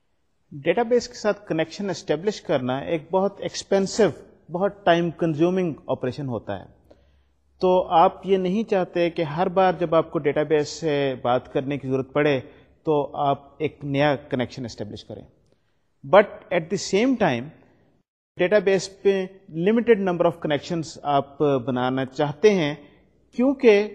ڈیٹا بیس کے ساتھ کنیکشن اسٹیبلش کرنا ایک بہت ایکسپینسو, بہت ٹائم کنزیومنگ آپریشن ہوتا ہے. تو آپ یہ نہیں چاہتے کہ ہر بار جب آپ کو ڈیٹا بیس سے بات کرنے کی ضرورت پڑے تو آپ ایک نیا کنیکشن اسٹیبلش کریں. But at the same time database پہ لمیٹڈ نمبر آف کنیکشنز آپ بنانا چاہتے ہیں, کیونکہ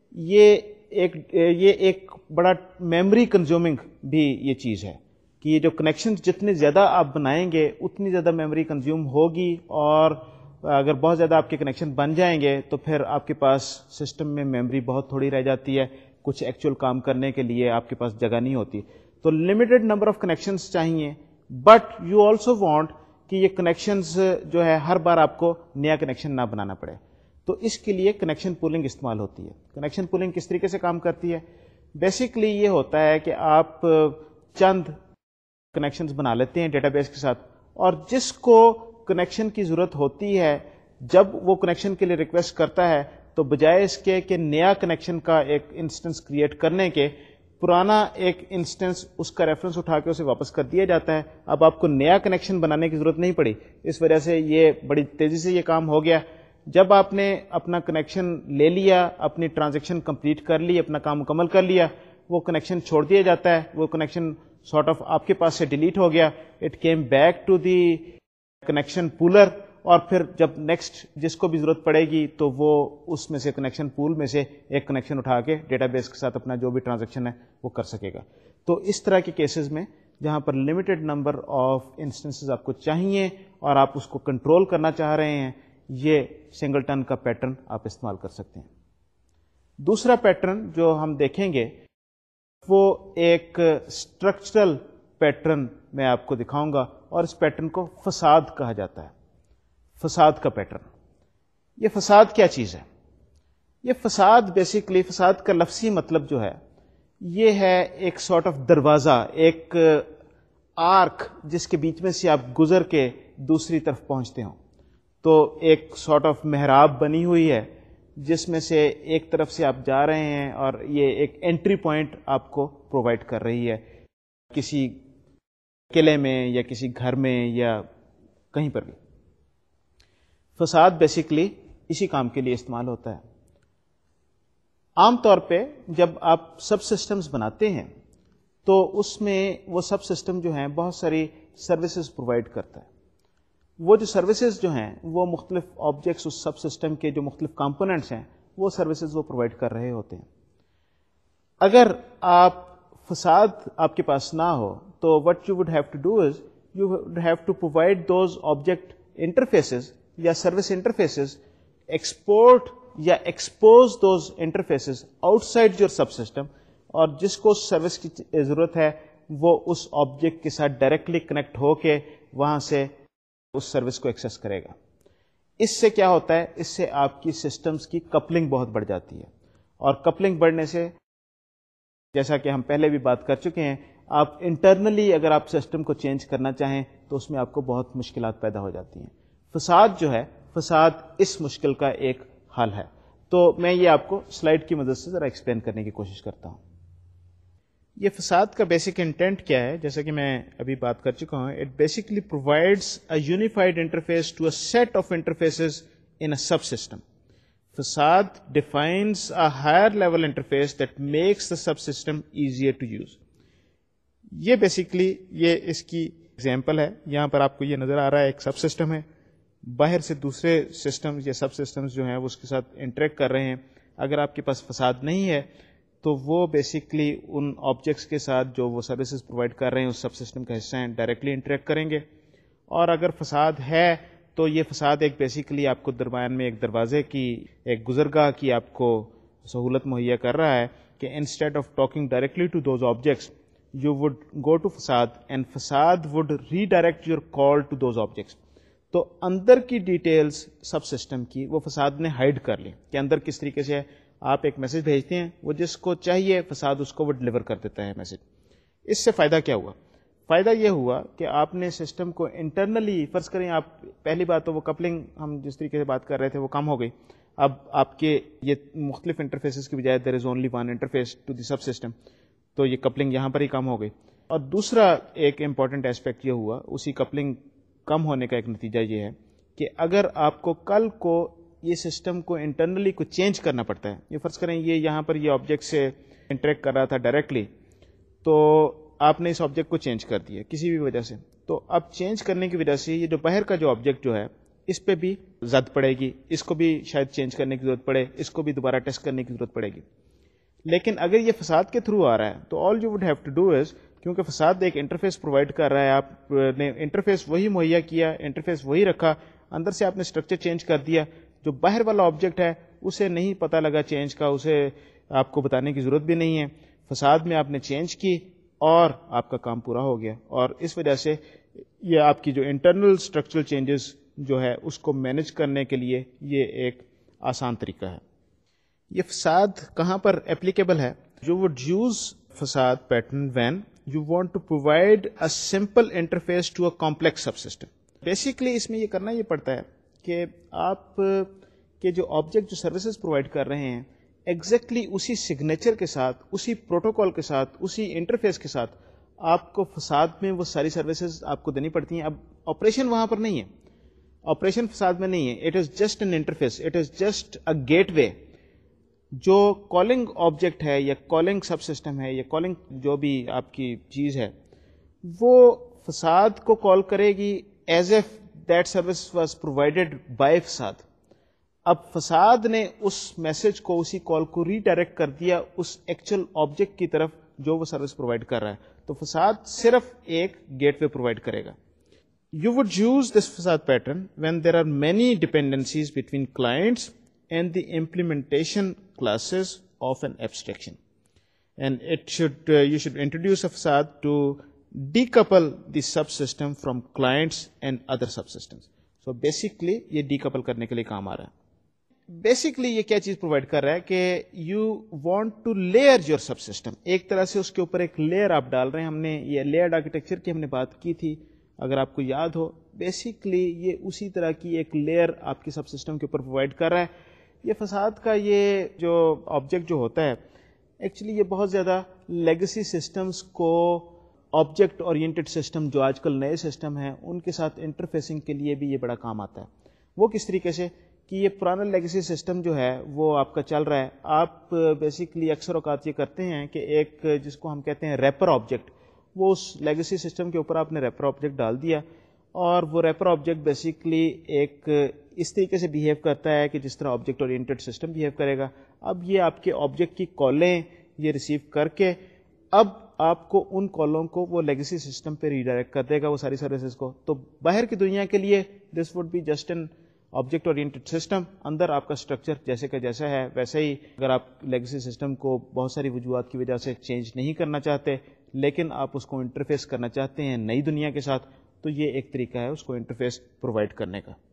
یہ ایک یہ ایک بڑا میموری کنزیومنگ بھی یہ چیز ہے کہ یہ جو کنیکشنز جتنے زیادہ آپ بنائیں گے اتنی زیادہ میموری کنزیوم ہوگی, اور اگر بہت زیادہ آپ کے کنیکشن بن جائیں گے تو پھر آپ کے پاس سسٹم میں میموری بہت تھوڑی رہ جاتی ہے, کچھ ایکچوئل کام کرنے کے لیے آپ کے پاس جگہ نہیں ہوتی. تو لمیٹڈ نمبر آف کنیکشنز چاہیے, بٹ یو آلسو وانٹ کہ یہ کنیکشنز جو ہے ہر بار آپ کو نیا کنیکشن نہ بنانا پڑے. تو اس کے لیے کنیکشن پولنگ استعمال ہوتی ہے. کنیکشن پولنگ کس طریقے سے کام کرتی ہے؟ بیسکلی یہ ہوتا ہے کہ آپ چند کنیکشنز بنا لیتے ہیں ڈیٹا بیس کے ساتھ, اور جس کو کنیکشن کی ضرورت ہوتی ہے جب وہ کنیکشن کے لیے ریکویسٹ کرتا ہے تو بجائے اس کے کہ نیا کنیکشن کا ایک انسٹنس کریٹ کرنے کے, پرانا ایک انسٹنس اس کا ریفرنس اٹھا کے اسے واپس کر دیا جاتا ہے. اب آپ کو نیا کنیکشن بنانے کی ضرورت نہیں پڑی, اس وجہ سے یہ بڑی تیزی سے یہ کام ہو گیا. جب آپ نے اپنا کنیکشن لے لیا, اپنی ٹرانزیکشن کمپلیٹ کر لی, اپنا کام مکمل کر لیا, وہ کنیکشن چھوڑ دیا جاتا ہے, وہ کنیکشن سارٹ آف آپ کے پاس سے ڈیلیٹ ہو گیا. It came back to the connection pooler, اور پھر جب نیکسٹ جس کو بھی ضرورت پڑے گی تو وہ اس میں سے کنیکشن پول میں سے ایک کنیکشن اٹھا کے ڈیٹا بیس کے ساتھ اپنا جو بھی ٹرانزیکشن ہے وہ کر سکے گا. تو اس طرح کے کیسز میں جہاں پر لمیٹڈ نمبر آف انسٹنسز آپ کو چاہیے اور آپ اس کو کنٹرول کرنا چاہ رہے ہیں, یہ سنگلٹن کا پیٹرن آپ استعمال کر سکتے ہیں. دوسرا پیٹرن جو ہم دیکھیں گے وہ ایک اسٹرکچرل پیٹرن میں آپ کو دکھاؤں گا, اور اس پیٹرن کو فساد کہا جاتا ہے. فساد کا پیٹرن. یہ فساد کیا چیز ہے؟ یہ فساد بیسیکلی, فساد کا لفظی مطلب جو ہے یہ ہے ایک سارٹ آف دروازہ, ایک آرک جس کے بیچ میں سے آپ گزر کے دوسری طرف پہنچتے ہوں. تو ایک سارٹ آف محراب بنی ہوئی ہے جس میں سے ایک طرف سے آپ جا رہے ہیں, اور یہ ایک انٹری پوائنٹ آپ کو پرووائڈ کر رہی ہے کسی قلعے میں یا کسی گھر میں یا کہیں پر بھی. فساد بیسیکلی اسی کام کے لیے استعمال ہوتا ہے. عام طور پہ جب آپ سب سسٹمز بناتے ہیں تو اس میں وہ سب سسٹم جو ہیں بہت ساری سروسز پرووائڈ کرتا ہے. وہ جو سروسز جو ہیں وہ مختلف آبجیکٹس اس سب سسٹم کے جو مختلف کمپوننٹس ہیں وہ سروسز وہ پرووائڈ کر رہے ہوتے ہیں. اگر آپ فساد آپ کے پاس نہ ہو تو what you would have to do is you would have to provide those object interfaces یا سروس انٹرفیسز, ایکسپورٹ یا expose those interfaces outside your subsystem, اور جس کو سروس کی ضرورت ہے وہ اس آبجیکٹ کے ساتھ ڈائریکٹلی کنیکٹ ہو کے وہاں سے اس سروس کو ایکسیس کرے گا. اس سے کیا ہوتا ہے, اس سے آپ کی سسٹمز کی کپلنگ بہت بڑھ جاتی ہے, اور کپلنگ بڑھنے سے جیسا کہ ہم پہلے بھی بات کر چکے ہیں, آپ انٹرنلی اگر آپ سسٹم کو چینج کرنا چاہیں تو اس میں آپ کو بہت مشکلات پیدا ہو جاتی ہیں. فساد جو ہے, فساد اس مشکل کا ایک حل ہے. تو میں یہ آپ کو سلائڈ کی مدد سے ذرا ایکسپلین کرنے کی کوشش کرتا ہوں. یہ فساد کا بیسک انٹینٹ کیا ہے, جیسا کہ میں ابھی بات کر چکا ہوں, it basically provides a unified interface to a set of interfaces in a subsystem. Facade defines a higher level interface that makes the subsystem easier to use. یہ بیسیکلی یہ اس کی ایگزامپل ہے. یہاں پر آپ کو یہ نظر آ رہا ہے ایک سب سسٹم ہے, باہر سے دوسرے سسٹم یا سب سسٹمز جو ہیں وہ اس کے ساتھ انٹریکٹ کر رہے ہیں. اگر آپ کے پاس فساد نہیں ہے تو وہ بیسیکلی ان آبجیکٹس کے ساتھ جو وہ سروسز پرووائڈ کر رہے ہیں اس سب سسٹم کا حصہ ہیں ڈائریکٹلی انٹریکٹ کریں گے. اور اگر فساد ہے تو یہ فساد ایک بیسیکلی آپ کو درمیان میں ایک دروازے کی ایک گزرگاہ کی آپ کو سہولت مہیا کر رہا ہے کہ instead of talking directly to those objects you would go to facade and facade would redirect your call to those objects. تو اندر کی ڈیٹیلز سب سسٹم کی وہ فساد نے ہائڈ کر لی کہ اندر کس طریقے سے آپ ایک میسج بھیجتے ہیں, وہ جس کو چاہیے فساد اس کو وہ ڈلیور کر دیتا ہے میسج. اس سے فائدہ کیا ہوا؟ فائدہ یہ ہوا کہ آپ نے سسٹم کو انٹرنلی, فرض کریں آپ پہلی بات تو وہ کپلنگ ہم جس طریقے سے بات کر رہے تھے وہ کم ہو گئی. اب آپ کے یہ مختلف انٹرفیسز کی بجائے there is only one interface to the subsystem, تو یہ کپلنگ یہاں پر ہی کم ہو گئی. اور دوسرا ایک امپورٹنٹ ایسپیکٹ یہ ہوا اسی کپلنگ کم ہونے کا ایک نتیجہ یہ ہے کہ اگر آپ کو کل کو یہ سسٹم کو انٹرنلی کو چینج کرنا پڑتا ہے, یہ فرض کریں یہ یہاں پر یہ آبجیکٹ سے انٹریکٹ کر رہا تھا ڈائریکٹلی, تو آپ نے اس آبجیکٹ کو چینج کر دیا کسی بھی وجہ سے, تو اب چینج کرنے کی وجہ سے یہ جو باہر کا جو آبجیکٹ جو ہے اس پہ بھی زد پڑے گی, اس کو بھی شاید چینج کرنے کی ضرورت پڑے, اس کو بھی دوبارہ ٹیسٹ کرنے کی ضرورت پڑے گی. لیکن اگر یہ فساد کے تھرو آ رہا ہے تو all you would have to do is, کیونکہ فساد ایک انٹرفیس پرووائڈ کر رہا ہے, آپ نے انٹرفیس وہی مہیا کیا, انٹرفیس وہی رکھا, اندر سے آپ نے اسٹرکچر چینج کر دیا. جو باہر والا آبجیکٹ ہے اسے نہیں پتہ لگا چینج کا, اسے آپ کو بتانے کی ضرورت بھی نہیں ہے. فساد میں آپ نے چینج کی اور آپ کا کام پورا ہو گیا, اور اس وجہ سے یہ آپ کی جو انٹرنل اسٹرکچرل چینجز جو ہے اس کو مینج کرنے کے لیے یہ ایک آسان طریقہ ہے. یہ فساد کہاں پر اپلیکیبل ہے؟ You would use facade pattern when you want to provide a simple interface to a complex subsystem. Basically اس میں یہ کرنا یہ پڑتا ہے کہ آپ کے جو آبجیکٹ جو سروسز پرووائڈ کر رہے ہیں ایگزیکٹلی اسی سگنیچر کے ساتھ, اسی پروٹوکول کے ساتھ, اسی انٹرفیس کے ساتھ آپ کو فساد میں وہ ساری سروسز آپ کو دینی پڑتی ہیں. اب آپریشن وہاں پر نہیں ہے, آپریشن فساد میں نہیں ہے, it is just an interface, it is just a gateway. جو کالنگ آبجیکٹ ہے یا کالنگ سب سسٹم ہے یا کالنگ جو بھی آپ کی چیز ہے وہ فساد کو کال کرے گی as if that service was provided by facade. اب فساد نے اس میسج کو, اسی کال کو ری ڈائریکٹ کر دیا اس ایکچوئل آبجیکٹ کی طرف جو وہ سروس پرووائڈ کر رہا ہے. تو فساد صرف ایک گیٹ وے پرووائڈ کرے گا. You would use this facade pattern when there are many dependencies between clients and the implementation classes of an abstraction. And it should, uh, you should introduce a facade to decouple the subsystem from clients and other subsystems. So basically یہ decouple کرنے کے لیے کام آ رہا ہے. Basically یہ کیا چیز provide کر رہا ہے کہ you want to layer your subsystem, ایک طرح سے اس کے اوپر ایک لیئر آپ ڈال رہے ہیں. ہم نے یہ لیئرڈ آرکیٹیکچر کی ہم نے بات کی تھی, اگر آپ کو یاد ہو. بیسکلی یہ اسی طرح کی ایک لیئر آپ کے سب سسٹم کے اوپر پرووائڈ کر رہا ہے. یہ فساد کا یہ جو آبجیکٹ جو ہوتا ہے ایکچولی یہ بہت زیادہ لیگسی سسٹمز کو آبجیکٹ اورینٹڈ سسٹم جو آج کل نئے سسٹم ہیں ان کے ساتھ انٹرفیسنگ کے لیے بھی یہ بڑا کام آتا ہے. وہ کس طریقے سے کہ یہ پرانا لیگیسی سسٹم جو ہے وہ آپ کا چل رہا ہے. آپ بیسیکلی اکثر اوقات یہ کرتے ہیں کہ ایک جس کو ہم کہتے ہیں ریپر آبجیکٹ, وہ اس لیگیسی سسٹم کے اوپر آپ نے ریپر آبجیکٹ ڈال دیا, اور وہ ریپر آبجیکٹ بیسیکلی ایک اس طریقے سے بیہیو کرتا ہے کہ جس طرح آبجیکٹ اورینٹڈ سسٹم بیہیو کرے گا. اب یہ آپ کے آبجیکٹ کی کالیں یہ ریسیو کر کے اب آپ کو ان کالوں کو وہ لیگیسی سسٹم پہ ریڈائریکٹ کر دے گا وہ ساری سروسز کو. تو باہر کی دنیا کے لیے this would be just an object oriented system, اندر آپ کا اسٹرکچر جیسے کا جیسا ہے ویسے ہی. اگر آپ لیگیسی سسٹم کو بہت ساری وجوہات کی وجہ سے چینج نہیں کرنا چاہتے لیکن آپ اس کو انٹرفیس کرنا چاہتے ہیں نئی دنیا کے ساتھ, تو یہ ایک طریقہ ہے اس کو انٹرفیس پرووائڈ کرنے کا.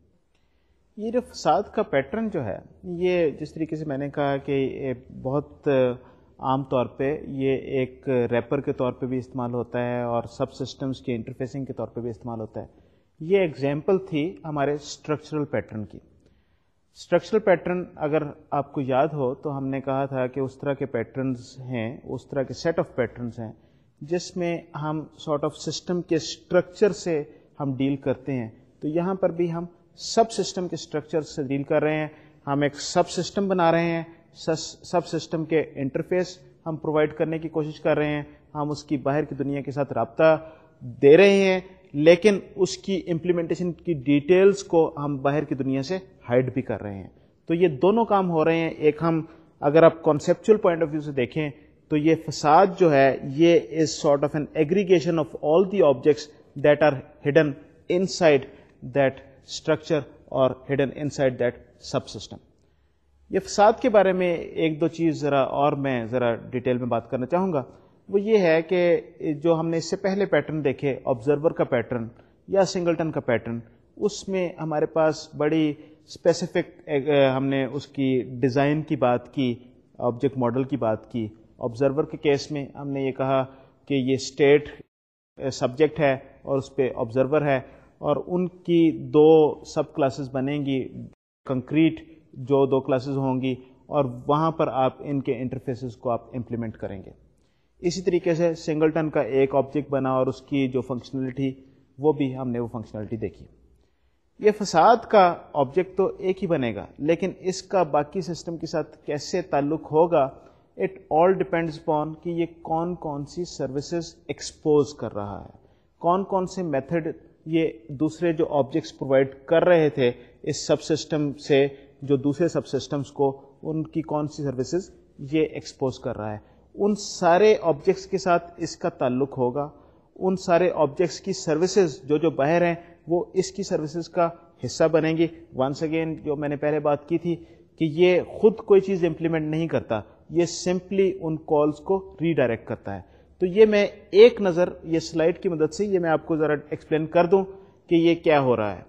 یہ جو فساد کا پیٹرن جو ہے, یہ جس طریقے سے میں نے کہا کہ بہت عام طور پہ یہ ایک ریپر کے طور پہ بھی استعمال ہوتا ہے اور سب سسٹمز کے انٹرفیسنگ کے طور پہ بھی استعمال ہوتا ہے. یہ ایگزامپل تھی ہمارے اسٹرکچرل پیٹرن کی. اسٹرکچرل پیٹرن اگر آپ کو یاد ہو تو ہم نے کہا تھا کہ اس طرح کے پیٹرنز ہیں, اس طرح کے سیٹ آف پیٹرنز ہیں جس میں ہم سارٹ آف سسٹم کے اسٹرکچر سے ہم ڈیل کرتے ہیں. تو یہاں پر بھی ہم سب سسٹم کے اسٹرکچر سے ڈیل کر رہے ہیں. ہم ایک سب سسٹم بنا رہے ہیں, سب سسٹم کے انٹرفیس ہم پرووائڈ کرنے کی کوشش کر رہے ہیں, ہم اس کی باہر کی دنیا کے ساتھ رابطہ دے رہے ہیں, لیکن اس کی امپلیمنٹیشن کی ڈیٹیلز کو ہم باہر کی دنیا سے ہائڈ بھی کر رہے ہیں. تو یہ دونوں کام ہو رہے ہیں. ایک ہم اگر آپ کانسیپچل پوائنٹ آف ویو سے دیکھیں تو یہ فساد جو ہے یہ is sort of an aggregation of all the objects that are hidden inside that structure اور hidden inside that subsystem. یہ فساد کے بارے میں ایک دو چیز ذرا اور میں ذرا ڈیٹیل میں بات کرنا چاہوں گا. وہ یہ ہے کہ جو ہم نے اس سے پہلے پیٹرن دیکھے آبزرور کا پیٹرن یا سنگلٹن کا پیٹرن, اس میں ہمارے پاس بڑی اسپیسیفک ہم نے اس کی ڈیزائن کی بات کی, آبجیکٹ ماڈل کی بات کی. آبزرور کے کیس میں ہم نے یہ کہا کہ یہ اسٹیٹ سبجیکٹ ہے اور اس پہ آبزرور ہے, اور ان کی دو سب کلاسز بنیں گی, کنکریٹ جو دو کلاسز ہوں گی, اور وہاں پر آپ ان کے انٹرفیسز کو آپ امپلیمنٹ کریں گے. اسی طریقے سے سنگلٹن کا ایک آبجیکٹ بنا اور اس کی جو فنکشنلٹی وہ بھی ہم نے وہ فنکشنلٹی دیکھی. یہ فساد کا آبجیکٹ تو ایک ہی بنے گا, لیکن اس کا باقی سسٹم کے ساتھ کیسے تعلق ہوگا, اٹ آل ڈپینڈز اپون کہ یہ کون کون سی سروسز ایکسپوز کر رہا ہے, کون کون سے میتھڈ یہ دوسرے جو آبجیکٹس پرووائڈ کر رہے تھے اس سب سسٹم سے جو دوسرے سب سسٹمز کو, ان کی کون سی سروسز یہ ایکسپوز کر رہا ہے. ان سارے آبجیکٹس کے ساتھ اس کا تعلق ہوگا. ان سارے آبجیکٹس کی سروسز جو جو باہر ہیں وہ اس کی سروسز کا حصہ بنیں گی. ونس اگین جو میں نے پہلے بات کی تھی کہ یہ خود کوئی چیز امپلیمنٹ نہیں کرتا, یہ سمپلی ان کالز کو ری ڈائریکٹ کرتا ہے. تو یہ میں ایک نظر یہ سلائڈ کی مدد سے یہ میں آپ کو ذرا ایکسپلین کر دوں کہ یہ کیا ہو رہا ہے.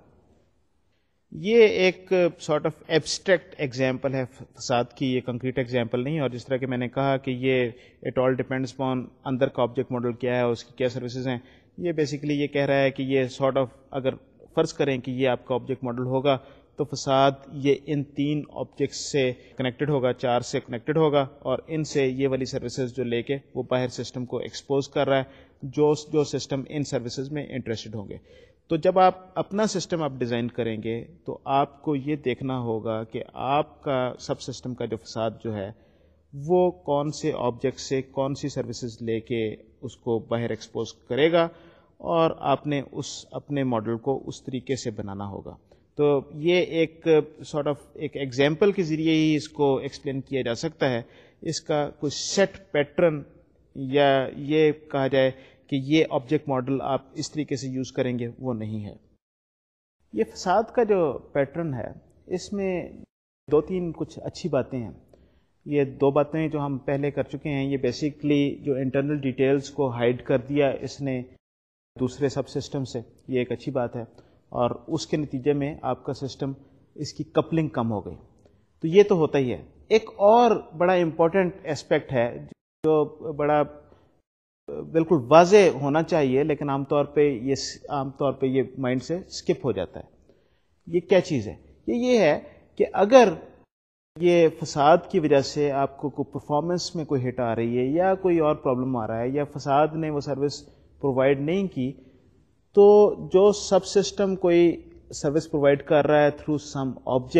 یہ ایک سارٹ آف ایبسٹریکٹ ایگزامپل ہے فساد کی, یہ کنکریٹ ایگزامپل نہیں. اور جس طرح کہ میں نے کہا کہ یہ اٹ آل ڈیپینڈس اپون اندر کا آبجیکٹ ماڈل کیا ہے, اس کی کیا سروسز ہیں, یہ بیسیکلی یہ کہہ رہا ہے کہ یہ سارٹ آف اگر فرض کریں کہ یہ آپ کا آبجیکٹ ماڈل ہوگا تو فساد یہ ان تین آبجیکٹس سے کنیکٹڈ ہوگا, چار سے کنیکٹڈ ہوگا, اور ان سے یہ والی سروسز جو لے کے وہ باہر سسٹم کو ایکسپوز کر رہا ہے, جو جو سسٹم ان سروسز میں انٹرسٹڈ ہوں گے. تو جب آپ اپنا سسٹم آپ ڈیزائن کریں گے تو آپ کو یہ دیکھنا ہوگا کہ آپ کا سب سسٹم کا جو فساد جو ہے وہ کون سے آبجیکٹ سے کون سی سروسز لے کے اس کو باہر ایکسپوز کرے گا, اور آپ نے اس اپنے ماڈل کو اس طریقے سے بنانا ہوگا. تو یہ ایک سارٹ آف ایک ایگزامپل کے ذریعے ہی اس کو ایکسپلین کیا جا سکتا ہے. اس کا کوئی سیٹ پیٹرن یا یہ کہا جائے کہ یہ آبجیکٹ ماڈل آپ اس طریقے سے یوز کریں گے وہ نہیں ہے. یہ فساد کا جو پیٹرن ہے اس میں دو تین کچھ اچھی باتیں ہیں. یہ دو باتیں جو ہم پہلے کر چکے ہیں, یہ بیسیکلی جو انٹرنل ڈیٹیلز کو ہائڈ کر دیا اس نے دوسرے سب سسٹم سے, یہ ایک اچھی بات ہے, اور اس کے نتیجے میں آپ کا سسٹم اس کی کپلنگ کم ہو گئی. تو یہ تو ہوتا ہی ہے. ایک اور بڑا امپورٹنٹ ایسپیکٹ ہے جو بڑا بالکل واضح ہونا چاہیے لیکن عام طور پہ یہ عام طور پہ یہ مائنڈ سے اسکپ ہو جاتا ہے. یہ کیا چیز ہے؟ یہ یہ ہے کہ اگر یہ فساد کی وجہ سے آپ کو کوئی پرفارمنس میں کوئی ہٹ آ رہی ہے یا کوئی اور پرابلم آ رہا ہے یا فساد نے وہ سروس پرووائڈ نہیں کی, تو جو سب سسٹم کوئی سروس پرووائڈ کر رہا ہے تھرو سم آبجیکٹ,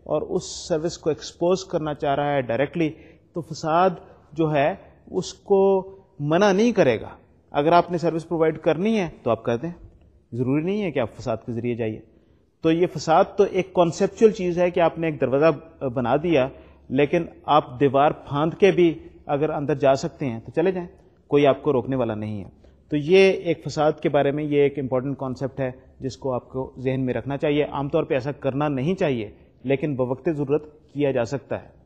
اور اس سروس کو ایکسپوز کرنا چاہ رہا ہے ڈائریکٹلی، تو فساد جو ہے اس کو منع نہیں کرے گا. اگر آپ نے سروس پرووائڈ کرنی ہے تو آپ کر دیں، ضروری نہیں ہے کہ آپ فساد کے ذریعے جائیے. تو یہ فساد تو ایک کانسیپچل چیز ہے کہ آپ نے ایک دروازہ بنا دیا، لیکن آپ دیوار پھاند کے بھی اگر اندر جا سکتے ہیں تو چلے جائیں، کوئی آپ کو روکنے والا نہیں ہے. تو یہ ایک فساد کے بارے میں یہ ایک امپورٹنٹ کانسیپٹ ہے جس کو آپ کو ذہن میں رکھنا چاہیے. عام طور پہ ایسا کرنا نہیں چاہیے، لیکن بوقت ضرورت کیا جا سکتا ہے.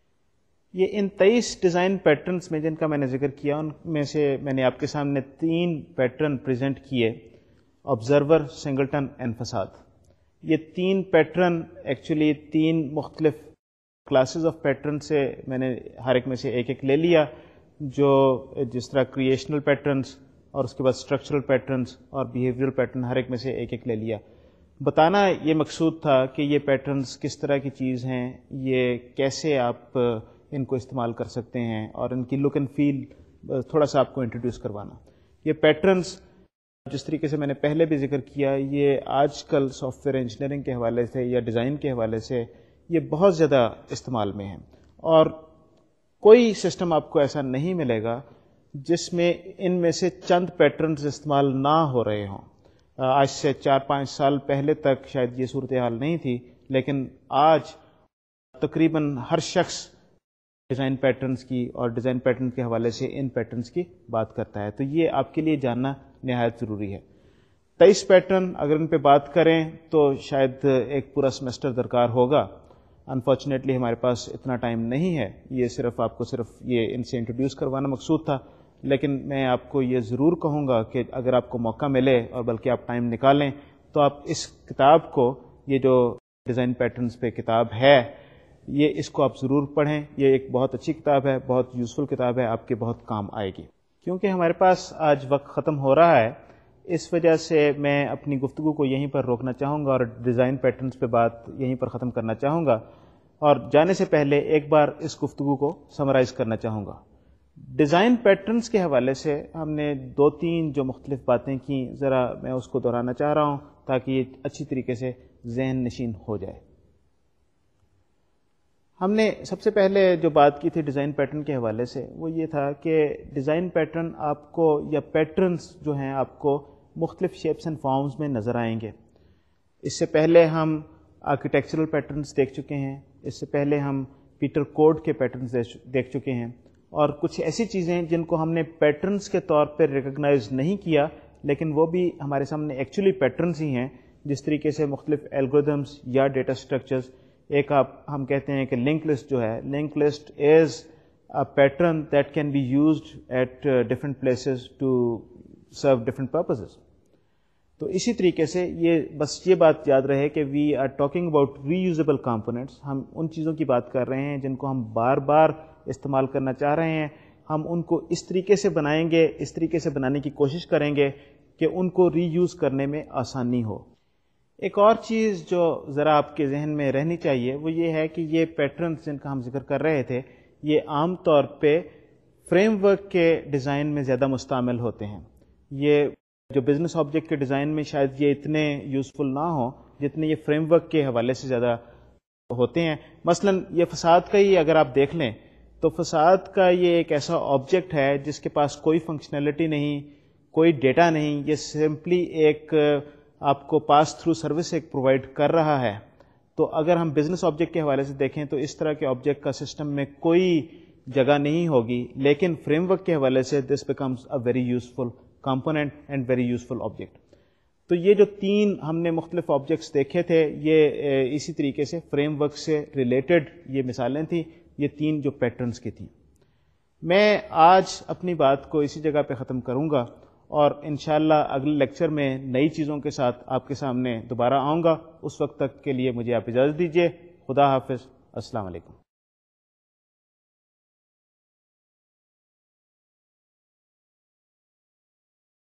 یہ ان تیئیس ڈیزائن پیٹرنز میں جن کا میں نے ذکر کیا، ان میں سے میں نے آپ کے سامنے تین پیٹرن پریزنٹ کیے: آبزرور، سنگلٹن اینڈ فساد. یہ تین پیٹرن ایکچولی تین مختلف کلاسز آف پیٹرن سے میں نے ہر ایک میں سے ایک ایک لے لیا، جو جس طرح کریشنل پیٹرنز اور اس کے بعد اسٹرکچرل پیٹرنز اور بیہیویئرل پیٹرن، ہر ایک میں سے ایک ایک لے لیا. بتانا یہ مقصود تھا کہ یہ پیٹرنز کس طرح کی چیز ہیں، یہ کیسے آپ ان کو استعمال کر سکتے ہیں، اور ان کی لک اینڈ فیل تھوڑا سا آپ کو انٹروڈیوس کروانا. یہ پیٹرنز جس طریقے سے میں نے پہلے بھی ذکر کیا، یہ آج کل سافٹ ویئر انجینئرنگ کے حوالے سے یا ڈیزائن کے حوالے سے یہ بہت زیادہ استعمال میں ہیں، اور کوئی سسٹم آپ کو ایسا نہیں ملے گا جس میں ان میں سے چند پیٹرنز استعمال نہ ہو رہے ہوں. آج سے چار پانچ سال پہلے تک شاید یہ صورتحال نہیں تھی، لیکن آج تقریباً ہر شخص ڈیزائن پیٹرنز کی اور ڈیزائن پیٹرن کے حوالے سے ان پیٹرنز کی بات کرتا ہے. تو یہ آپ کے لیے جاننا نہایت ضروری ہے. تیئیس پیٹرن اگر ان پہ بات کریں تو شاید ایک پورا سیمسٹر درکار ہوگا. انفارچونیٹلی ہمارے پاس اتنا ٹائم نہیں ہے، یہ صرف آپ کو صرف یہ ان سے انٹروڈیوس کروانا مقصود تھا. لیکن میں آپ کو یہ ضرور کہوں گا کہ اگر آپ کو موقع ملے اور بلکہ آپ ٹائم نکالیں تو آپ اس کتاب کو، یہ جو ڈیزائن پیٹرنز پہ کتاب ہے، یہ اس کو آپ ضرور پڑھیں. یہ ایک بہت اچھی کتاب ہے، بہت یوزفل کتاب ہے، آپ کے بہت کام آئے گی. کیونکہ ہمارے پاس آج وقت ختم ہو رہا ہے، اس وجہ سے میں اپنی گفتگو کو یہیں پر روکنا چاہوں گا اور ڈیزائن پیٹرنز پہ بات یہیں پر ختم کرنا چاہوں گا. اور جانے سے پہلے ایک بار اس گفتگو کو سمرائز کرنا چاہوں گا. ڈیزائن پیٹرنز کے حوالے سے ہم نے دو تین جو مختلف باتیں کی، ذرا میں اس کو دہرانا چاہ رہا ہوں تاکہ یہ اچھی طریقے سے ذہن نشین ہو جائے. ہم نے سب سے پہلے جو بات کی تھی ڈیزائن پیٹرن کے حوالے سے، وہ یہ تھا کہ ڈیزائن پیٹرن آپ کو، یا پیٹرنز جو ہیں آپ کو مختلف شیپس اینڈ فارمز میں نظر آئیں گے. اس سے پہلے ہم آرکیٹیکچرل پیٹرنز دیکھ چکے ہیں، اس سے پہلے ہم پیٹر کوڈ کے پیٹرنز دیکھ چکے ہیں، اور کچھ ایسی چیزیں جن کو ہم نے پیٹرنز کے طور پہ ریکگنائز نہیں کیا، لیکن وہ بھی ہمارے سامنے ایکچولی پیٹرنز ہی ہیں. جس طریقے سے مختلف الگورتھمز یا ڈیٹا اسٹرکچرز، ایک آپ ہم کہتے ہیں کہ لنک لسٹ جو ہے، link list is a pattern that can be used at different places to serve different purposes. تو اسی طریقے سے یہ بس یہ بات یاد رہے کہ we are talking about reusable components. ہم ان چیزوں کی بات کر رہے ہیں جن کو ہم بار بار استعمال کرنا چاہ رہے ہیں. ہم ان کو اس طریقے سے بنائیں گے، اس طریقے سے بنانے کی کوشش کریں گے کہ ان کو ری یوز کرنے میں آسانی ہو. ایک اور چیز جو ذرا آپ کے ذہن میں رہنی چاہیے وہ یہ ہے کہ یہ پیٹرنز جن کا ہم ذکر کر رہے تھے، یہ عام طور پہ فریم ورک کے ڈیزائن میں زیادہ مستعمل ہوتے ہیں. یہ جو بزنس آبجیکٹ کے ڈیزائن میں شاید یہ اتنے یوزفل نہ ہوں جتنے یہ فریم ورک کے حوالے سے زیادہ ہوتے ہیں. مثلا یہ فساد کا ہی اگر آپ دیکھ لیں تو فساد کا یہ ایک ایسا آبجیکٹ ہے جس کے پاس کوئی فنکشنلٹی نہیں، کوئی ڈیٹا نہیں، یہ سمپلی ایک آپ کو پاس تھرو سروس ایک پرووائڈ کر رہا ہے. تو اگر ہم بزنس آبجیکٹ کے حوالے سے دیکھیں تو اس طرح کے آبجیکٹ کا سسٹم میں کوئی جگہ نہیں ہوگی، لیکن فریم ورک کے حوالے سے this becomes a very useful component and very useful object. تو یہ جو تین ہم نے مختلف آبجیکٹس دیکھے تھے، یہ اسی طریقے سے فریم ورک سے ریلیٹڈ یہ مثالیں تھیں، یہ تین جو پیٹرنز کی تھیں. میں آج اپنی بات کو اسی جگہ پہ ختم کروں گا اور انشاءاللہ اگلے لیکچر میں نئی چیزوں کے ساتھ آپ کے سامنے دوبارہ آؤں گا. اس وقت تک کے لیے مجھے آپ اجازت دیجیے. خدا حافظ. السلام علیکم.